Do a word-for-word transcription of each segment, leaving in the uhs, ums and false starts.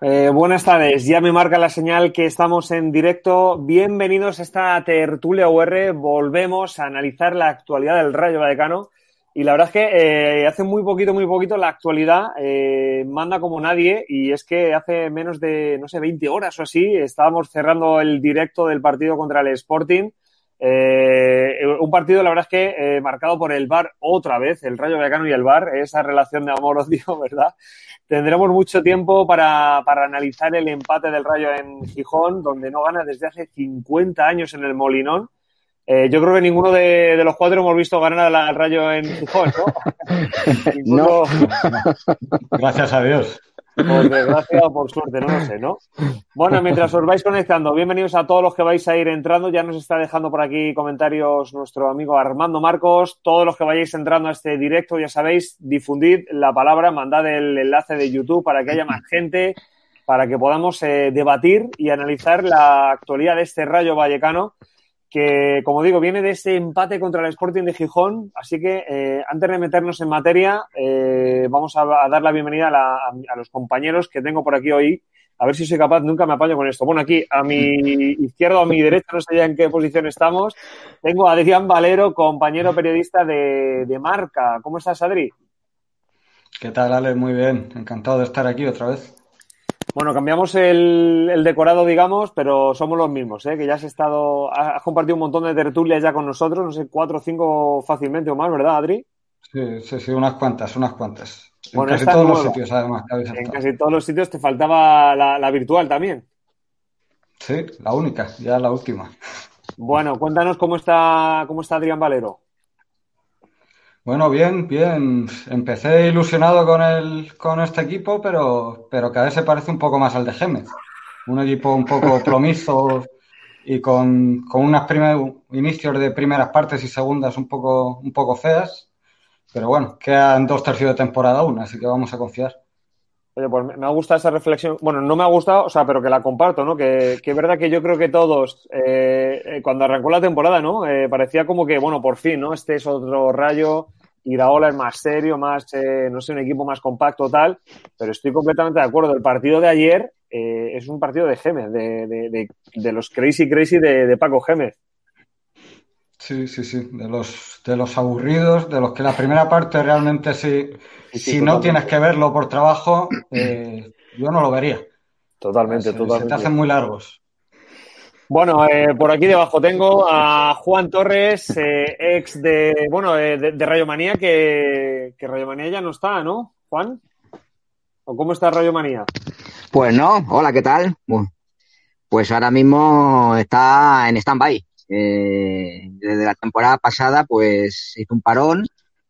Eh, buenas tardes, ya me marca la señal que estamos en directo. Bienvenidos a esta tertulia U R. Volvemos a analizar la actualidad del Rayo Vallecano. Y la verdad es que eh, hace muy poquito, muy poquito la actualidad eh, manda como nadie. Y es que hace menos de, no sé, veinte horas o así, estábamos cerrando el directo del partido contra el Sporting. Eh, un partido, la verdad es que eh, marcado por el V A R otra vez, el Rayo Vallecano y el V A R, esa relación de amor-odio, ¿verdad? Tendremos mucho tiempo para, para analizar el empate del Rayo en Gijón, donde no gana desde hace cincuenta años en el Molinón. Eh, yo creo que ninguno de, de los cuatro hemos visto ganar al Rayo en Gijón, ¿no? Ninguno... No. Gracias a Dios. Por desgracia o por suerte, no lo sé, ¿no? Bueno, mientras os vais conectando, bienvenidos a todos los que vais a ir entrando. Ya nos está dejando por aquí comentarios nuestro amigo Armando Marcos. Todos los que vayáis entrando a este directo, ya sabéis, difundid la palabra, mandad el enlace de YouTube para que haya más gente, para que podamos eh, debatir y analizar la actualidad de este Rayo Vallecano, que, como digo, viene de ese empate contra el Sporting de Gijón. Así que, eh, antes de meternos en materia, eh, vamos a, a dar la bienvenida a, la, a, a los compañeros que tengo por aquí hoy. A ver si soy capaz, nunca me apaño con esto. Bueno, aquí, a mi izquierda o a mi derecha, no sé ya en qué posición estamos, tengo a Adrián Valero, compañero periodista de, de Marca. ¿Cómo estás, Adri? ¿Qué tal, Ale? Muy bien. Encantado de estar aquí otra vez. Bueno, cambiamos el, el decorado, digamos, pero somos los mismos, ¿eh? Que ya has estado, has compartido un montón de tertulias ya con nosotros, no sé, cuatro o cinco fácilmente o más, ¿verdad, Adri? Sí, sí, sí, unas cuantas, unas cuantas. En Bueno, casi esta es todos los nueva. sitios, además, que habéis En estado. casi todos los sitios te faltaba la, la virtual también. Sí, la única, ya la última. Bueno, cuéntanos cómo está, cómo está Adrián Valero. Bueno, bien, bien. Empecé ilusionado con el, con este equipo, pero, pero cada vez se parece un poco más al de Gémez. Un equipo un poco plomizo y con, con unos primer, inicios de primeras partes y segundas un poco, un poco feas. Pero bueno, quedan dos tercios de temporada aún, así que vamos a confiar. Oye, pues me ha gustado esa reflexión. Bueno, no me ha gustado, o sea, pero que la comparto, ¿no? Que, que es verdad que yo creo que todos, eh, eh, cuando arrancó la temporada, ¿no? Eh, parecía como que, bueno, por fin, ¿no? Este es otro Rayo, Iraola es más serio, más, eh, no sé, un equipo más compacto, tal. Pero estoy completamente de acuerdo. El partido de ayer eh, es un partido de Gémez, de, de, de, de los crazy crazy de, de Paco Gémez. Sí, sí, sí, de los, de los aburridos, de los que la primera parte realmente sí, Sí, sí, si no tienes totalmente. que verlo por trabajo, eh, yo no lo vería. O sea, Totalmente, se, se te hacen totalmente. muy largos. Bueno, eh, por aquí debajo tengo a Juan Torres, eh, ex de, bueno, eh, de, de Rayo Manía, que, que Rayo Manía ya no está, ¿no, Juan? ¿O cómo está Rayo Manía? Pues no, hola, ¿qué tal? Bueno, pues ahora mismo está en stand-by. Eh, desde la temporada pasada, pues hizo un parón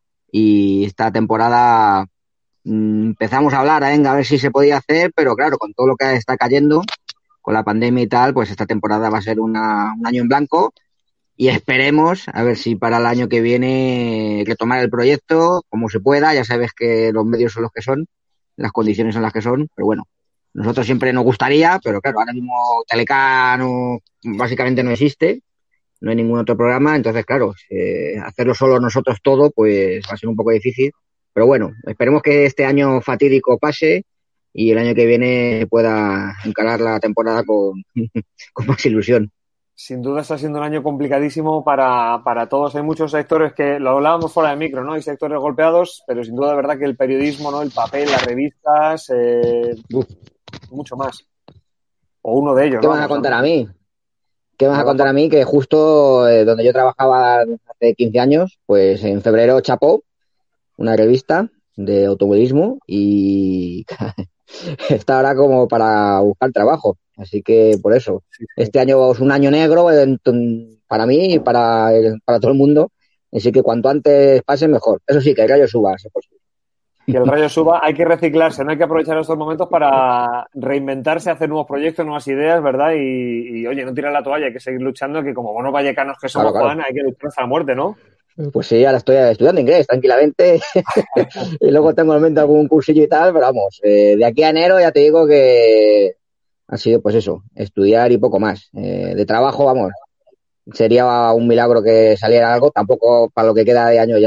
y esta temporada mm, empezamos a hablar, ¿eh? A ver si se podía hacer, pero claro, con todo lo que está cayendo, con la pandemia y tal, pues esta temporada va a ser una, un año en blanco y esperemos a ver si para el año que viene retomar el proyecto como se pueda. Ya sabes que los medios son los que son, las condiciones son las que son, pero bueno, nosotros siempre nos gustaría, pero claro, ahora mismo Teleca no, básicamente no existe, no hay ningún otro programa, entonces claro, eh, hacerlo solo nosotros todo, pues va a ser un poco difícil, pero bueno, esperemos que este año fatídico pase y el año que viene pueda encarar la temporada con, con más ilusión. Sin duda está siendo un año complicadísimo para, para todos. Hay muchos sectores que, lo hablábamos fuera de micro, ¿no? Hay sectores golpeados, pero sin duda de verdad que el periodismo, ¿no? El papel, las revistas, eh, uf, mucho más. O uno de ellos, ¿Qué me vas a vamos, al contar a menos. mí? ¿Qué me vas a Nada, contar Juan. a mí? Que justo eh, donde yo trabajaba hace quince años, pues en febrero chapó una revista de automovilismo y está ahora como para buscar trabajo. Así que por eso, Sí, sí. este año es un año negro en- para mí y para, el- para todo el mundo. Así que cuanto antes pase, mejor. Eso sí, que el gallo suba. Si es posible. Que el Rayo suba, hay que reciclarse, no hay que aprovechar estos momentos para reinventarse, hacer nuevos proyectos, nuevas ideas, ¿verdad? Y, y, oye, no tirar la toalla, hay que seguir luchando, que como buenos vallecanos que Claro, somos, claro. Juan, hay que luchar hasta la muerte, ¿no? Pues sí, ahora estoy estudiando inglés tranquilamente y luego tengo en mente algún cursillo y tal, pero vamos, eh, de aquí a enero ya te digo que ha sido pues eso, estudiar y poco más. Eh, de trabajo, vamos, sería un milagro que saliera algo, tampoco para lo que queda de año ya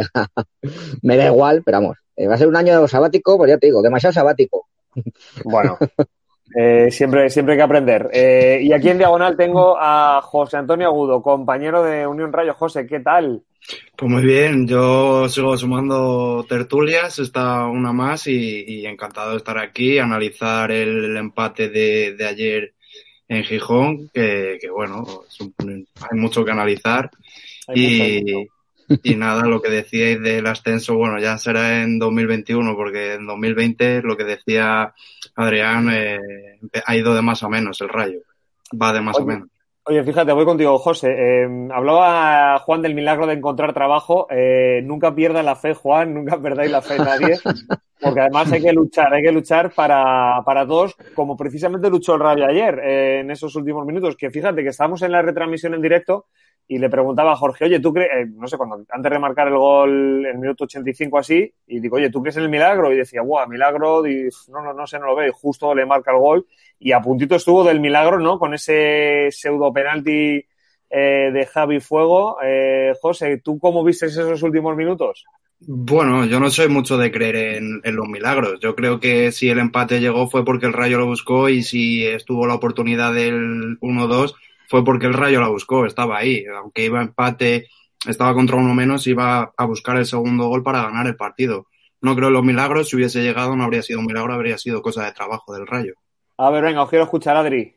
me da igual, pero vamos, eh, va a ser un año sabático, pues ya te digo, demasiado sabático. Bueno, Eh, siempre, siempre hay que aprender. Eh, y aquí en diagonal tengo a José Antonio Agudo, compañero de Unión Rayo. José, ¿qué tal? Pues muy bien, yo sigo sumando tertulias, esta una más y, y encantado de estar aquí, analizar el, el empate de, de ayer en Gijón, que, que bueno, es un, hay mucho que analizar. Hay mucho, hay mucho. Y, y nada, lo que decíais del ascenso, bueno, ya será en dos mil veintiuno, porque en dos mil veinte, lo que decía Adrián, eh, ha ido de más a menos el Rayo, va de más Oye, a menos. Oye, fíjate, voy contigo, José. Eh, hablaba Juan del milagro de encontrar trabajo. Eh, nunca pierda la fe, Juan, nunca perdáis la fe nadie, porque además hay que luchar, hay que luchar para, para todos, como precisamente luchó el Rayo ayer, eh, en esos últimos minutos, que fíjate que estábamos en la retransmisión en directo y le preguntaba a Jorge, oye, ¿tú crees, eh, no sé, cuando antes de marcar el gol en el minuto ochenta y cinco así, y digo, oye, ¿tú crees en el milagro? Y decía, buah, milagro, y no, no, no sé, no lo veo, y justo le marca el gol, y a puntito estuvo del milagro, ¿no? Con ese pseudo penalti eh, de Javi Fuego. Eh, José, ¿tú cómo viste esos últimos minutos? Bueno, yo no soy mucho de creer en, en los milagros. Yo creo que si el empate llegó fue porque el Rayo lo buscó y si estuvo la oportunidad del uno dos fue porque el Rayo la buscó, estaba ahí. Aunque iba empate, estaba contra uno menos, iba a buscar el segundo gol para ganar el partido. No creo en los milagros, si hubiese llegado no habría sido un milagro, habría sido cosa de trabajo del Rayo. A ver, venga, os quiero escuchar, Adri.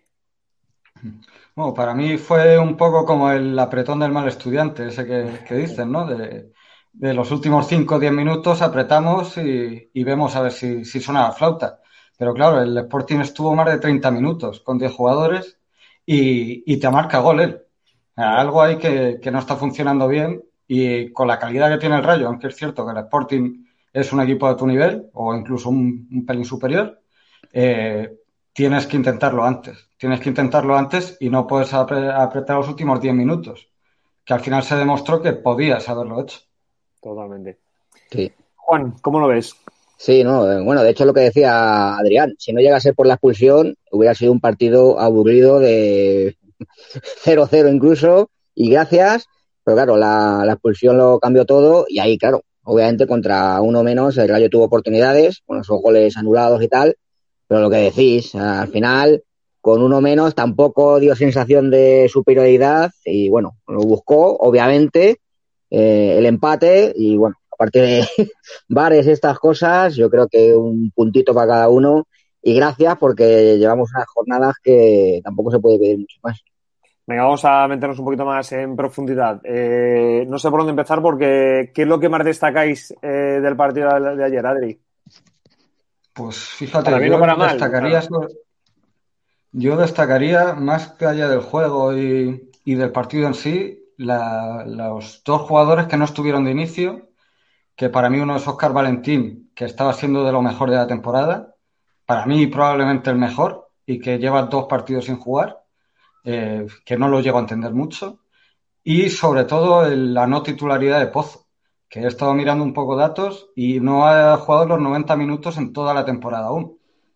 Bueno, para mí fue un poco como el apretón del mal estudiante, ese que, que dicen, ¿no? De, de los últimos cinco o diez minutos apretamos y, y vemos a ver si, si suena la flauta. Pero claro, el Sporting estuvo más de treinta minutos con diez jugadores y, y te marca gol él. Algo ahí que, que no está funcionando bien y con la calidad que tiene el Rayo, aunque es cierto que el Sporting es un equipo de tu nivel o incluso un, un pelín superior, eh, tienes que intentarlo antes. Tienes que intentarlo antes y no puedes apre- apretar los últimos diez minutos, que al final se demostró que podías haberlo hecho. Totalmente. Sí. Juan, ¿cómo lo ves? Sí, no, eh, bueno, de hecho lo que decía Adrián, si no llega a ser por la expulsión, hubiera sido un partido aburrido de cero cero incluso, y gracias, pero claro, la, la expulsión lo cambió todo, y ahí, claro, obviamente contra uno menos el Rayo tuvo oportunidades, con esos goles anulados y tal, pero lo que decís, al final, con uno menos tampoco dio sensación de superioridad, y bueno, lo buscó, obviamente, eh, el empate, y bueno, aparte de bares y estas cosas, yo creo que un puntito para cada uno, y gracias porque llevamos unas jornadas que tampoco se puede pedir mucho más. Venga, vamos a meternos un poquito más en profundidad. Eh, no sé por dónde empezar porque ¿qué es lo que más destacáis eh, del partido de, de ayer, Adri? Pues fíjate, Para bien o yo para mal. destacaría, Claro. sobre- yo destacaría más que allá del juego y, y del partido en sí, la- los dos jugadores que no estuvieron de inicio, que para mí uno es Óscar Valentín, que estaba siendo de lo mejor de la temporada, para mí probablemente el mejor, y que lleva dos partidos sin jugar, eh, que no lo llego a entender mucho, y sobre todo el- la no titularidad de Pozo, que he estado mirando un poco datos y no ha jugado los noventa minutos en toda la temporada aún.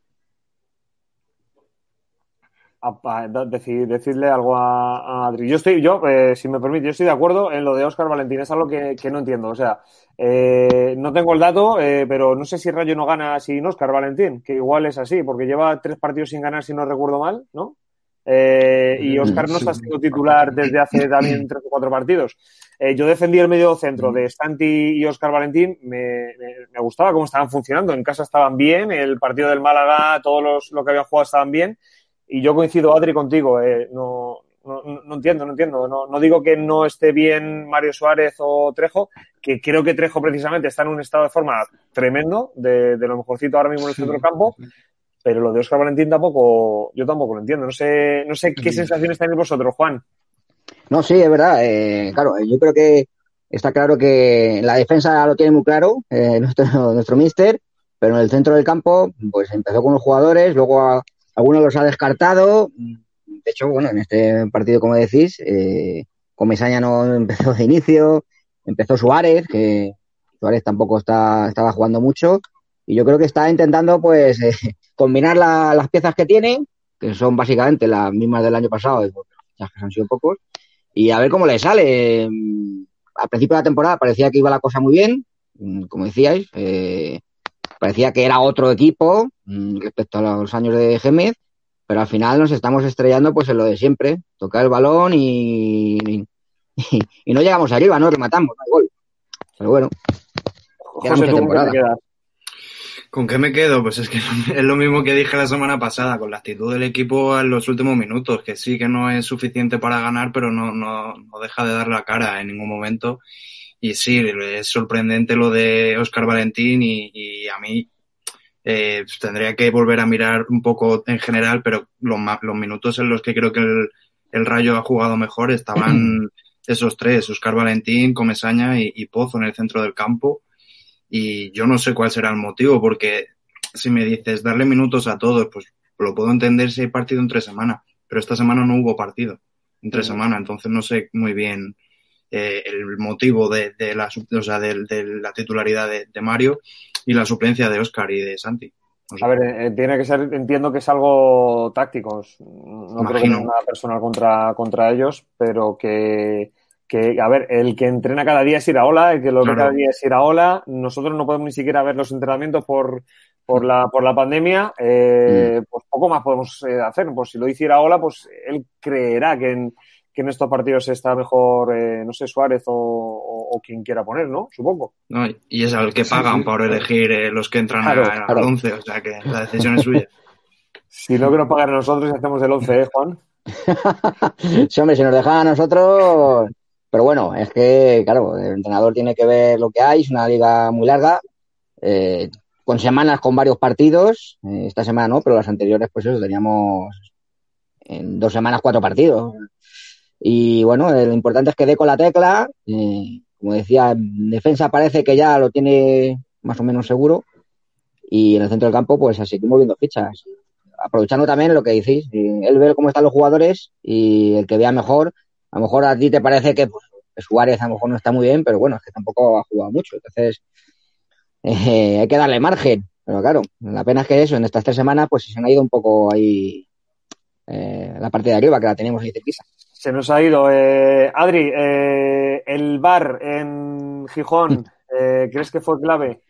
A- a- deci- decirle algo a, a Adri. Yo estoy, yo, eh, si me permite, yo estoy de acuerdo en lo de Óscar Valentín. Es algo que, que no entiendo. O sea, eh, no tengo el dato, eh, pero no sé si Rayo no gana sin Óscar Valentín, que igual es así, porque lleva tres partidos sin ganar, si no recuerdo mal, ¿no? Eh, y Óscar no Sí, está siendo titular desde hace también tres o cuatro partidos. Eh, yo defendí el medio centro de Santi y Óscar Valentín. Me, me, me gustaba cómo estaban funcionando. En casa estaban bien, el partido del Málaga, todos los lo que habían jugado estaban bien. Y yo coincido, Adri, contigo. Eh, no, no, no entiendo, no entiendo. No, no digo que no esté bien Mario Suárez o Trejo, que creo que Trejo precisamente está en un estado de forma tremendo, de, de lo mejorcito ahora mismo en el sí. centro del campo, pero lo de Óscar Valentín tampoco, yo tampoco lo entiendo. No sé, no sé qué sensaciones tenéis vosotros, Juan. No, sí, es verdad. Eh, claro, yo creo que está claro que la defensa lo tiene muy claro, eh, nuestro, nuestro míster, pero en el centro del campo, pues empezó con los jugadores, luego a, algunos los ha descartado. De hecho, bueno, en este partido, como decís, eh, Comesaña no empezó de inicio, empezó Suárez, que Suárez tampoco está, estaba jugando mucho, y yo creo que está intentando, pues, eh, combinar la, las piezas que tiene, que son básicamente las mismas del año pasado, porque los fichajes han sido pocos, y a ver cómo le sale. Al principio de la temporada parecía que iba la cosa muy bien, como decíais, eh, parecía que era otro equipo respecto a los años de Gémez, pero al final nos estamos estrellando pues en lo de siempre, tocar el balón y, y, y no llegamos arriba, no rematamos, no hay gol. Pero bueno, queda José, mucha ¿tú con qué te temporada. quedas? ¿Con qué me quedo? Pues es que es lo mismo que dije la semana pasada, con la actitud del equipo en los últimos minutos, que sí que no es suficiente para ganar, pero no, no, no deja de dar la cara en ningún momento. Y sí, es sorprendente lo de Óscar Valentín y, y a mí eh, tendría que volver a mirar un poco en general, pero los, los minutos en los que creo que el, el Rayo ha jugado mejor estaban esos tres, Óscar Valentín, Comesaña y, y Pozo en el centro del campo. Y yo no sé cuál será el motivo, porque si me dices darle minutos a todos, pues lo puedo entender si hay partido en tres semanas, pero esta semana no hubo partido en tres uh-huh. semanas, entonces no sé muy bien eh, el motivo de, de, la, o sea, de, de la titularidad de, de Mario y la suplencia de Óscar y de Santi. No sé. A ver, eh, tiene que ser, entiendo que es algo táctico, no Imagino. creo que no es nada personal contra, contra ellos, pero que... que, a ver, el que entrena cada día es Iraola, el que lo claro. ve cada día es Iraola. Nosotros no podemos ni siquiera ver los entrenamientos por, por, la, por la pandemia. Eh, mm. Pues poco más podemos eh, hacer. Pues si lo dice Iraola, pues él creerá que en, que en estos partidos está mejor, eh, no sé, Suárez o, o, o quien quiera poner, ¿no? Supongo. No, y es al que pagan sí, sí. por elegir eh, los que entran claro, a, claro. al once, o sea que la decisión es suya. Si no que nos pagan a nosotros y hacemos el once, ¿eh, Juan? Sí, hombre, si nos dejan a nosotros... Pero bueno, es que, claro, el entrenador tiene que ver lo que hay, es una liga muy larga, eh, con semanas con varios partidos, eh, esta semana no, pero las anteriores pues eso, teníamos en dos semanas cuatro partidos. Y bueno, lo importante es que dé con la tecla, eh, como decía, en defensa parece que ya lo tiene más o menos seguro, y en el centro del campo pues así que moviendo fichas. Aprovechando también lo que decís, él ve cómo están los jugadores y el que vea mejor. A lo mejor a ti te parece que pues, Suárez a lo mejor no está muy bien, pero bueno, es que tampoco ha jugado mucho. Entonces, eh, hay que darle margen. Pero claro, la pena es que eso, en estas tres semanas, pues se han ido un poco ahí eh, la parte de arriba, que la tenemos ahí cerquita. Se nos ha ido. Eh, Adri, eh, el V A R en Gijón, eh, ¿crees que fue clave?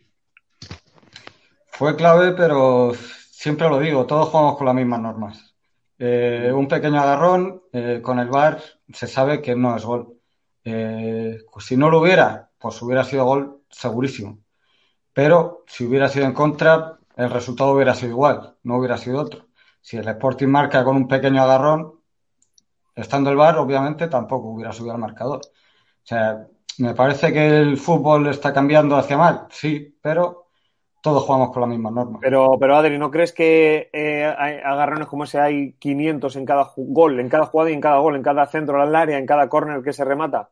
Fue clave, pero siempre lo digo, todos jugamos con las mismas normas. Eh, un pequeño agarrón eh, con el V A R se sabe que no es gol. Eh, pues si no lo hubiera, pues hubiera sido gol segurísimo. Pero si hubiera sido en contra, el resultado hubiera sido igual, no hubiera sido otro. Si el Sporting marca con un pequeño agarrón, estando el V A R, obviamente tampoco hubiera subido al marcador. O sea, me parece que el fútbol está cambiando hacia mal, sí, pero todos jugamos con las mismas normas. Pero, pero Adri, ¿no crees que eh, hay agarrones como ese hay quinientos en cada gol, en cada jugada y en cada gol, en cada centro al área, en cada córner que se remata?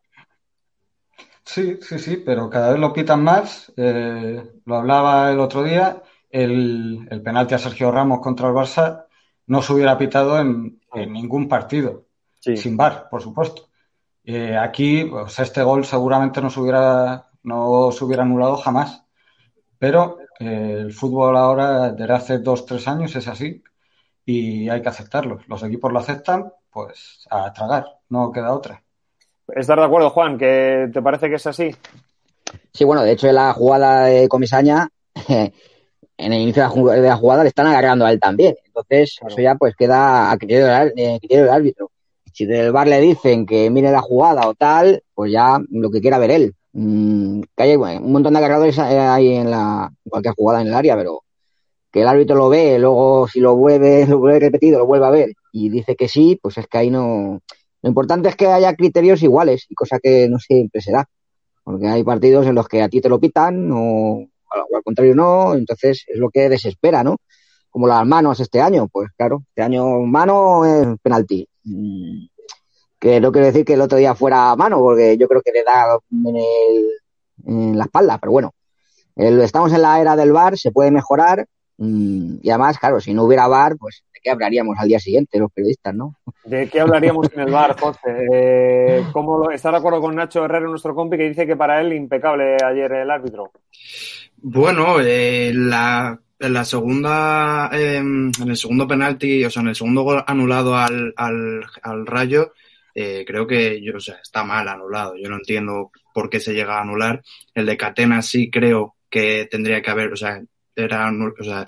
Sí, sí, sí, pero cada vez lo pitan más. Eh, lo hablaba el otro día, el, el penalti a Sergio Ramos contra el Barça no se hubiera pitado en, en ningún partido, sí. sin V A R, por supuesto. Eh, aquí, pues este gol seguramente no se hubiera, no se hubiera anulado jamás. Pero eh, el fútbol ahora, desde hace dos, tres años, es así y hay que aceptarlo. Los equipos lo aceptan, pues a tragar, no queda otra. ¿Estás de acuerdo, Juan? ¿Que te parece que es así? Sí, bueno, de hecho en la jugada de Comesaña, en el inicio de la jugada le están agarrando a él también. Entonces, claro. Eso ya pues queda a criterio del, eh, criterio del árbitro. Si del V A R le dicen que mire la jugada o tal, pues ya lo que quiera ver él. Mm, que hay bueno, un montón de agarradores ahí en la cualquier jugada en el área, pero que el árbitro lo ve, luego si lo vuelve, lo vuelve repetido, lo vuelve a ver y dice que sí, pues es que ahí no... Lo importante es que haya criterios iguales, y cosa que no siempre se da, porque hay partidos en los que a ti te lo pitan o, o al contrario no, entonces es lo que desespera, ¿no? Como las manos este año, pues claro, este año mano es penalti. Mm, que no quiero decir que el otro día fuera mano, porque yo creo que le da en, el, en la espalda, pero bueno, el, estamos en la era del V A R, se puede mejorar, mmm, y además, claro, si no hubiera V A R, pues ¿de qué hablaríamos al día siguiente los periodistas, no? ¿De qué hablaríamos en el V A R, José? Eh, ¿cómo lo, ¿Está de acuerdo con Nacho Herrero, nuestro compi, que dice que para él impecable ayer el árbitro? Bueno, eh, la... En la segunda, eh, en el segundo penalti, o sea, en el segundo gol anulado al, al, al Rayo, eh, creo que yo, o sea, está mal anulado. Yo no entiendo por qué se llega a anular. El de Catena sí creo que tendría que haber, o sea, era, o sea,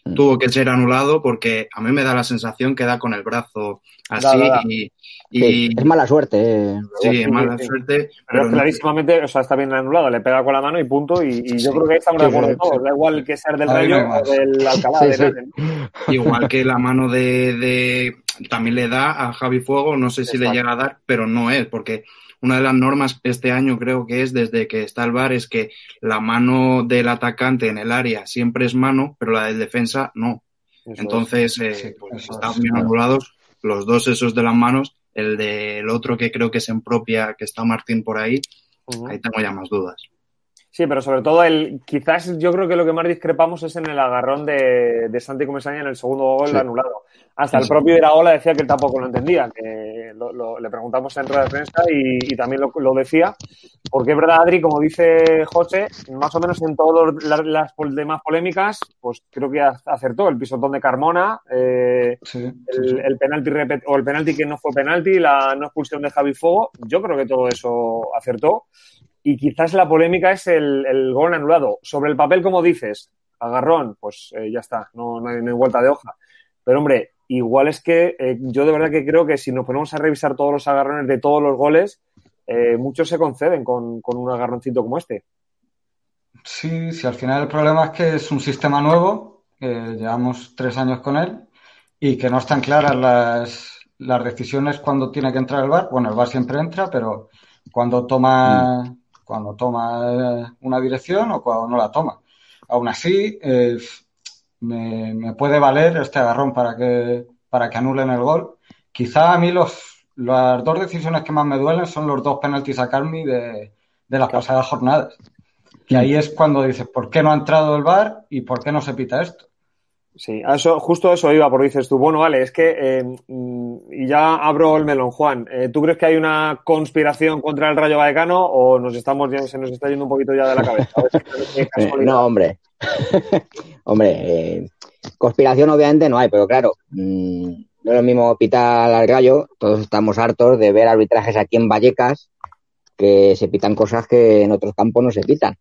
tuvo que ser anulado porque a mí me da la sensación que da con el brazo así Da, da, da. y, y Sí, es mala suerte. eh. sí, es mala sí. suerte, Pero, pero es no- clarísimamente, o sea, está bien anulado, le pega con la mano y punto, y, y yo Sí. creo que ahí estamos de Sí, acuerdo sí, todos, sí. da igual que sea del Ahí no Rayo hay o más. del Alcalá Sí, de sí. Henares, ¿no? igual que la mano de, de también le da a Javi Fuego, no sé si le Exacto. llega a dar, pero no es, porque una de las normas este año creo que es desde que está el V A R es que la mano del atacante en el área siempre es mano, pero la del defensa no. Eso Entonces, eh, Sí, pues eso están es, bien claro. anulados los dos esos de las manos, el del otro que creo que es en propia, que está Martín por ahí, es. Ujú. ahí tengo ya más dudas. Sí, pero sobre todo el, quizás yo creo que lo que más discrepamos es en el agarrón de, de Santi Comesaña en el segundo gol Sí. anulado. Hasta el Sí. propio Iraola decía que él tampoco lo entendía, que lo, lo- le preguntamos en rueda de prensa y, y también lo, lo decía, porque es verdad, Adri, como dice José, más o menos en todas las, las pol- demás polémicas, pues creo que acertó el pisotón de Carmona, eh, Sí, sí, el, sí. el penalti repet- o el penalti que no fue penalti, la no expulsión de Javi Fuego, yo creo que todo eso acertó. Y quizás la polémica es el, el gol anulado. Sobre el papel, como dices, agarrón, pues eh, ya está, no, no, hay, no hay vuelta de hoja. Pero hombre, igual es que eh, yo de verdad que creo que si nos ponemos a revisar todos los agarrones de todos los goles, eh, muchos se conceden con, con un agarroncito como este. Sí, sí, al final el problema es que es un sistema nuevo, que llevamos tres años con él y que no están claras las, las decisiones cuando tiene que entrar el V A R. Bueno, el V A R siempre entra, pero cuando toma, cuando toma eh, una dirección o cuando no la toma. Aún así, eh, me, me puede valer este agarrón para que, para que anulen el gol. Quizá a mí los, las dos decisiones que más me duelen son los dos penaltis a Carmi de, de las Claro. pasadas jornadas. Que ahí es cuando dices, ¿por qué no ha entrado el V A R y por qué no se pita esto? Sí, a eso, justo a eso iba, porque dices tú, bueno, vale, es que, eh, mm, y ya abro el melón, Juan, eh, ¿tú crees que hay una conspiración contra el Rayo Vallecano o nos estamos, ya- se nos está yendo un poquito ya de la cabeza? A ver si qué Eh, casualidad. no, hombre. Hombre, eh, conspiración obviamente no hay, pero claro, mmm, no es lo mismo pitar al Rayo. Todos estamos hartos de ver arbitrajes aquí en Vallecas que se pitan cosas que en otros campos no se pitan.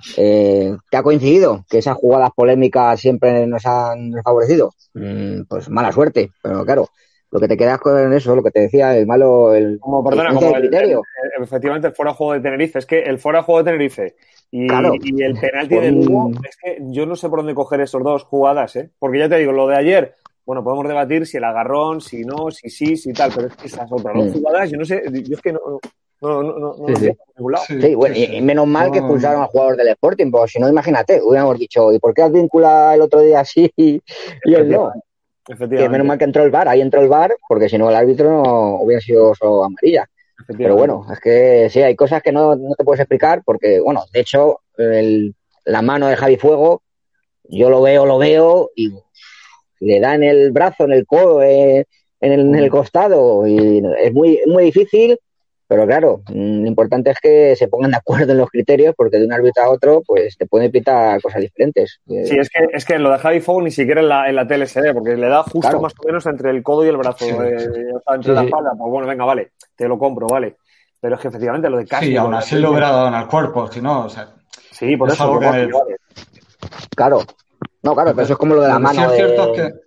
Eh, ¿Te ha coincidido que esas jugadas polémicas siempre nos han favorecido? Mm, pues mala suerte, pero claro, lo que te quedas con eso, lo que te decía, el malo, el Como, la perdona, diferencia como de el, criterio. el- el- efectivamente el fuera de juego de Tenerife. Es que el fuera de juego de Tenerife y, Claro, y el penalti por de Lugo, un... es que yo no sé por dónde coger esas dos jugadas, ¿eh? Porque ya te digo, lo de ayer, bueno, podemos debatir si el agarrón, si no, si sí, si tal, pero es que esas otras dos Mm, jugadas, yo no sé, yo es que no, no, no, no, no sí, lo sí. entiendo por ningún lado. Sí, Sí, bueno, sí, y, sí. y menos mal que No, expulsaron al jugador del Sporting, porque si no, imagínate, hubiéramos dicho, ¿y por qué Advíncula el otro día sí y, y él no? Efectivamente, Que menos efectivamente, mal que entró el V A R, ahí entró el V A R, porque si no el árbitro no hubiera sido solo amarilla. Pero efectivamente. bueno, es que sí, hay cosas que no, no te puedes explicar, porque, bueno, de hecho, el, la mano de Javi Fuego, yo lo veo, lo veo, y le da en el brazo, en el codo, eh, en, el, en el costado, y es muy, muy difícil. Pero claro, lo importante es que se pongan de acuerdo en los criterios, porque de un árbitro a otro, pues te pueden pitar cosas diferentes. Sí, es que, es que lo de Javi Fuego ni siquiera en la, en la tele se ve, porque le da justo Claro, más o menos entre el codo y el brazo, sí, eh, sí. o sea, entre sí, la sí, espalda. Pues bueno, venga, vale, te lo compro, vale. Pero es que efectivamente lo de Sí, Casmi con aún la así le hubiera dado en el cuerpo, si no, o sea, Sí, por es eso, algo que vale, que... vale. claro. No, claro, Lo pero eso es que, como lo de la lo que sí mano es cierto es de... que...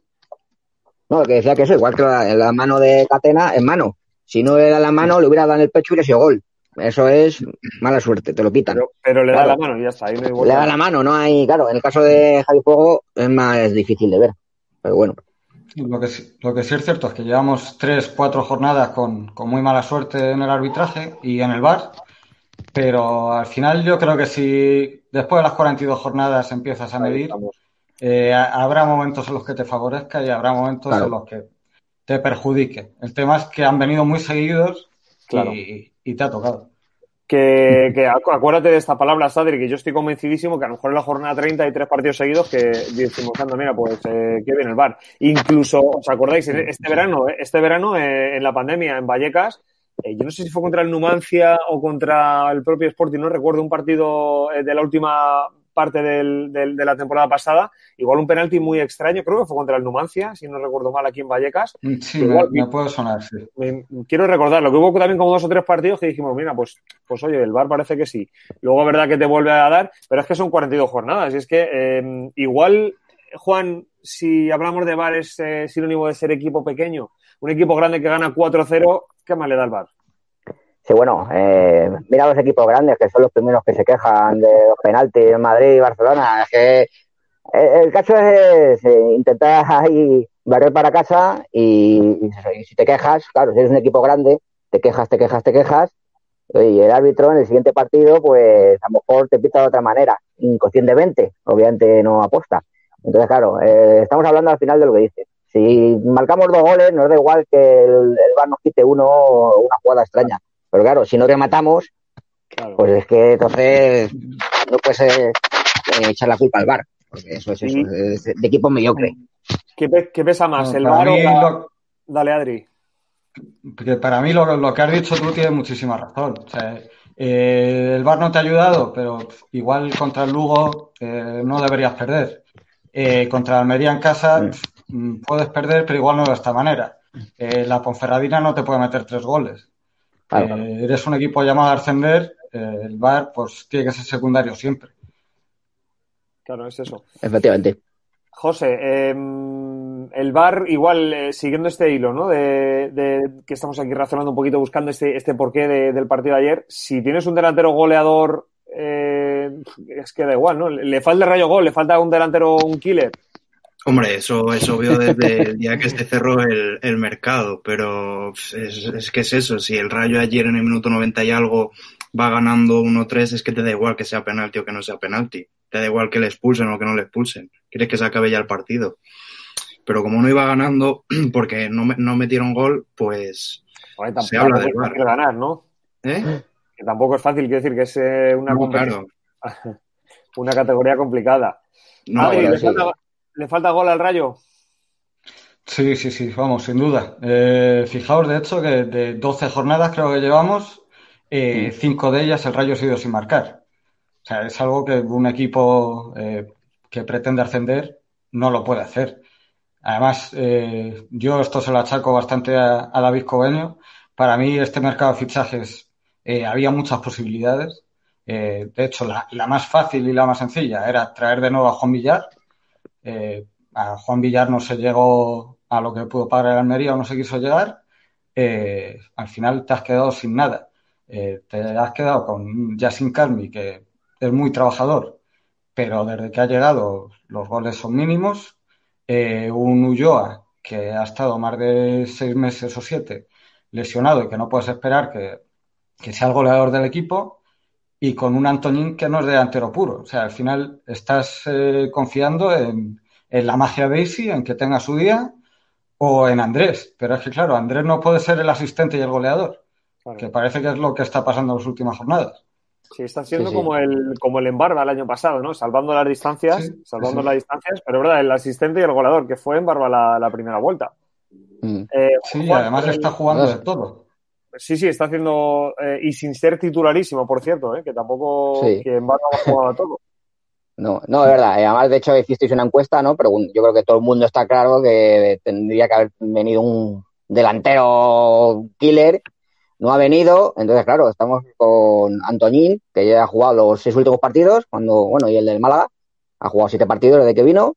No, que decía que eso, igual que la, la mano de Catena, en mano. Si no le da la mano, le hubiera dado en el pecho y le sido gol. Eso es mala suerte, te lo pitan. Pero, pero le da la Claro, mano y ya está, ahí no hay le vuelta da de la hoja. mano, no hay... Claro, en el caso de Javi Fuego es más difícil de ver. Pero bueno, Lo que, sí- lo que sí es cierto es que llevamos tres, cuatro jornadas con, con muy mala suerte en el arbitraje y en el V A R, pero al final yo creo que si después de las cuarenta y dos jornadas empiezas a Ahí medir, estamos. eh, ha- habrá momentos en los que te favorezca y habrá momentos en claro. los que te perjudique. El tema es que han venido muy seguidos Claro. y, y te ha tocado. Que, que acu- acuérdate de esta palabra, Sadri, que yo estoy convencidísimo que a lo mejor en la jornada treinta hay tres partidos seguidos que decimos, anda, mira, pues eh, qué bien el V A R. Incluso, ¿os acordáis? Sí, Este sí. verano, eh, este verano eh, en la pandemia en Vallecas, eh, yo no sé si fue contra el Numancia o contra el propio Sporting, no recuerdo, un partido eh, de la última parte del, del- de la temporada pasada, igual un penalti muy extraño, creo que fue contra el Numancia, si no recuerdo mal, aquí en Vallecas, Sí, que me, igual me puede sonar, sí. me- quiero recordarlo, que hubo también como dos o tres partidos que dijimos, mira, pues, pues oye, el V A R parece que sí. Luego es verdad que te vuelve a dar, pero es que son cuarenta y dos jornadas. Y es que eh, igual, Juan, si hablamos de V A R es eh, sinónimo de ser equipo pequeño? Un equipo grande que gana cuatro cero, ¿qué más le da el V A R? Sí, bueno, eh, mira los equipos grandes que son los primeros que se quejan de los penaltis en Madrid y Barcelona. Es que el, el caso es, es intentar ahí barrer para casa y, y si te quejas, claro, si eres un equipo grande, te quejas, te quejas, te quejas y el árbitro en el siguiente partido pues a lo mejor te pita de otra manera, inconscientemente, obviamente no aposta. Entonces, claro, eh, estamos hablando al final de lo que dices. Si marcamos dos goles, nos da igual que el, el V A R nos quite uno o una jugada extraña. Pero claro, si no rematamos, claro, pues es que entonces no puedes eh, echar la culpa al V A R, porque eso es eso, es de equipo mediocre. ¿Qué, qué pesa más, no, el V A R o la... lo... Dale, Adri. Porque para mí lo, lo que has dicho tú tiene muchísima razón. O sea, eh, el V A R no te ha ayudado, pero igual contra el Lugo eh, no deberías perder. Eh, contra Almería en casa mm. puedes perder, pero igual no de esta manera. Eh, la Ponferradina no te puede meter tres goles. Claro, claro. Eh, eres un equipo llamado a ascender, eh, el V A R pues tiene que ser secundario siempre. Claro, es eso. Efectivamente. José, eh, el V A R, igual, eh, siguiendo este hilo, ¿no? De, de que estamos aquí razonando un poquito, buscando este, este porqué de, del partido de ayer. Si tienes un delantero goleador, eh, es que da igual, ¿no? Le falta el rayo gol, le falta un delantero, un killer. Hombre, eso es obvio desde el día que se cerró el, el mercado, pero es, es que es eso, si el Rayo ayer en el minuto noventa y algo va ganando uno tres, es que te da igual que sea penalti o que no sea penalti, te da igual que le expulsen o que no le expulsen, quieres que se acabe ya el partido. Pero como no iba ganando, porque no, no metieron gol, pues Oye, tampoco, se habla del V A R. Es ganar, ¿no? ¿Eh? Que tampoco es fácil, quiero decir que es eh, una, no, claro. una categoría complicada. No, Adri, bueno, ¿le, sí. falta, ¿le falta gol al Rayo? Sí, sí, sí, vamos, sin duda. Eh, fijaos, de hecho, que de doce jornadas creo que llevamos, eh, cinco de ellas el Rayo ha sido sin marcar. O sea, es algo que un equipo eh, que pretende ascender no lo puede hacer. Además, eh, yo esto se lo achaco bastante a, a David Cobeño. Para mí, este mercado de fichajes eh, había muchas posibilidades. Eh, de hecho, la, la más fácil y la más sencilla era traer de nuevo a Juan Villar. Eh, a Juan Villar no se llegó a lo que pudo pagar el Almería o no se quiso llegar. Eh, al final te has quedado sin nada. Eh, te has quedado con Yassin Carmi, que es muy trabajador, pero desde que ha llegado los goles son mínimos. Eh, un Ulloa que ha estado más de seis meses o siete lesionado y que no puedes esperar que, que sea el goleador del equipo, y con un Antoñín que no es delantero puro. O sea, al final estás eh, confiando en, en la magia de Isi, en que tenga su día, o en Andrés. Pero es que, claro, Andrés no puede ser el asistente y el goleador, claro, que parece que es lo que está pasando en las últimas jornadas. Sí, está siendo sí, sí. como el como el Embarba el año pasado, ¿no? Salvando las distancias, Sí, salvando sí. las distancias, pero verdad, el asistente y el goleador, que fue Embarba la, la primera vuelta. Mm. Eh, Sí, Juan, además el... está jugando de todo. Sí, sí, está haciendo, eh, y sin ser titularísimo, por cierto, ¿eh? Que tampoco, Sí. que Embarba ha jugado a todo. No, no, es verdad. Además, de hecho, hicisteis una encuesta, ¿no? Pero yo creo que todo el mundo está claro que tendría que haber venido un delantero killer. No ha venido, entonces, claro, estamos con Antoñín, que ya ha jugado los seis últimos partidos, cuando, bueno, y el del Málaga, ha jugado siete partidos desde que vino.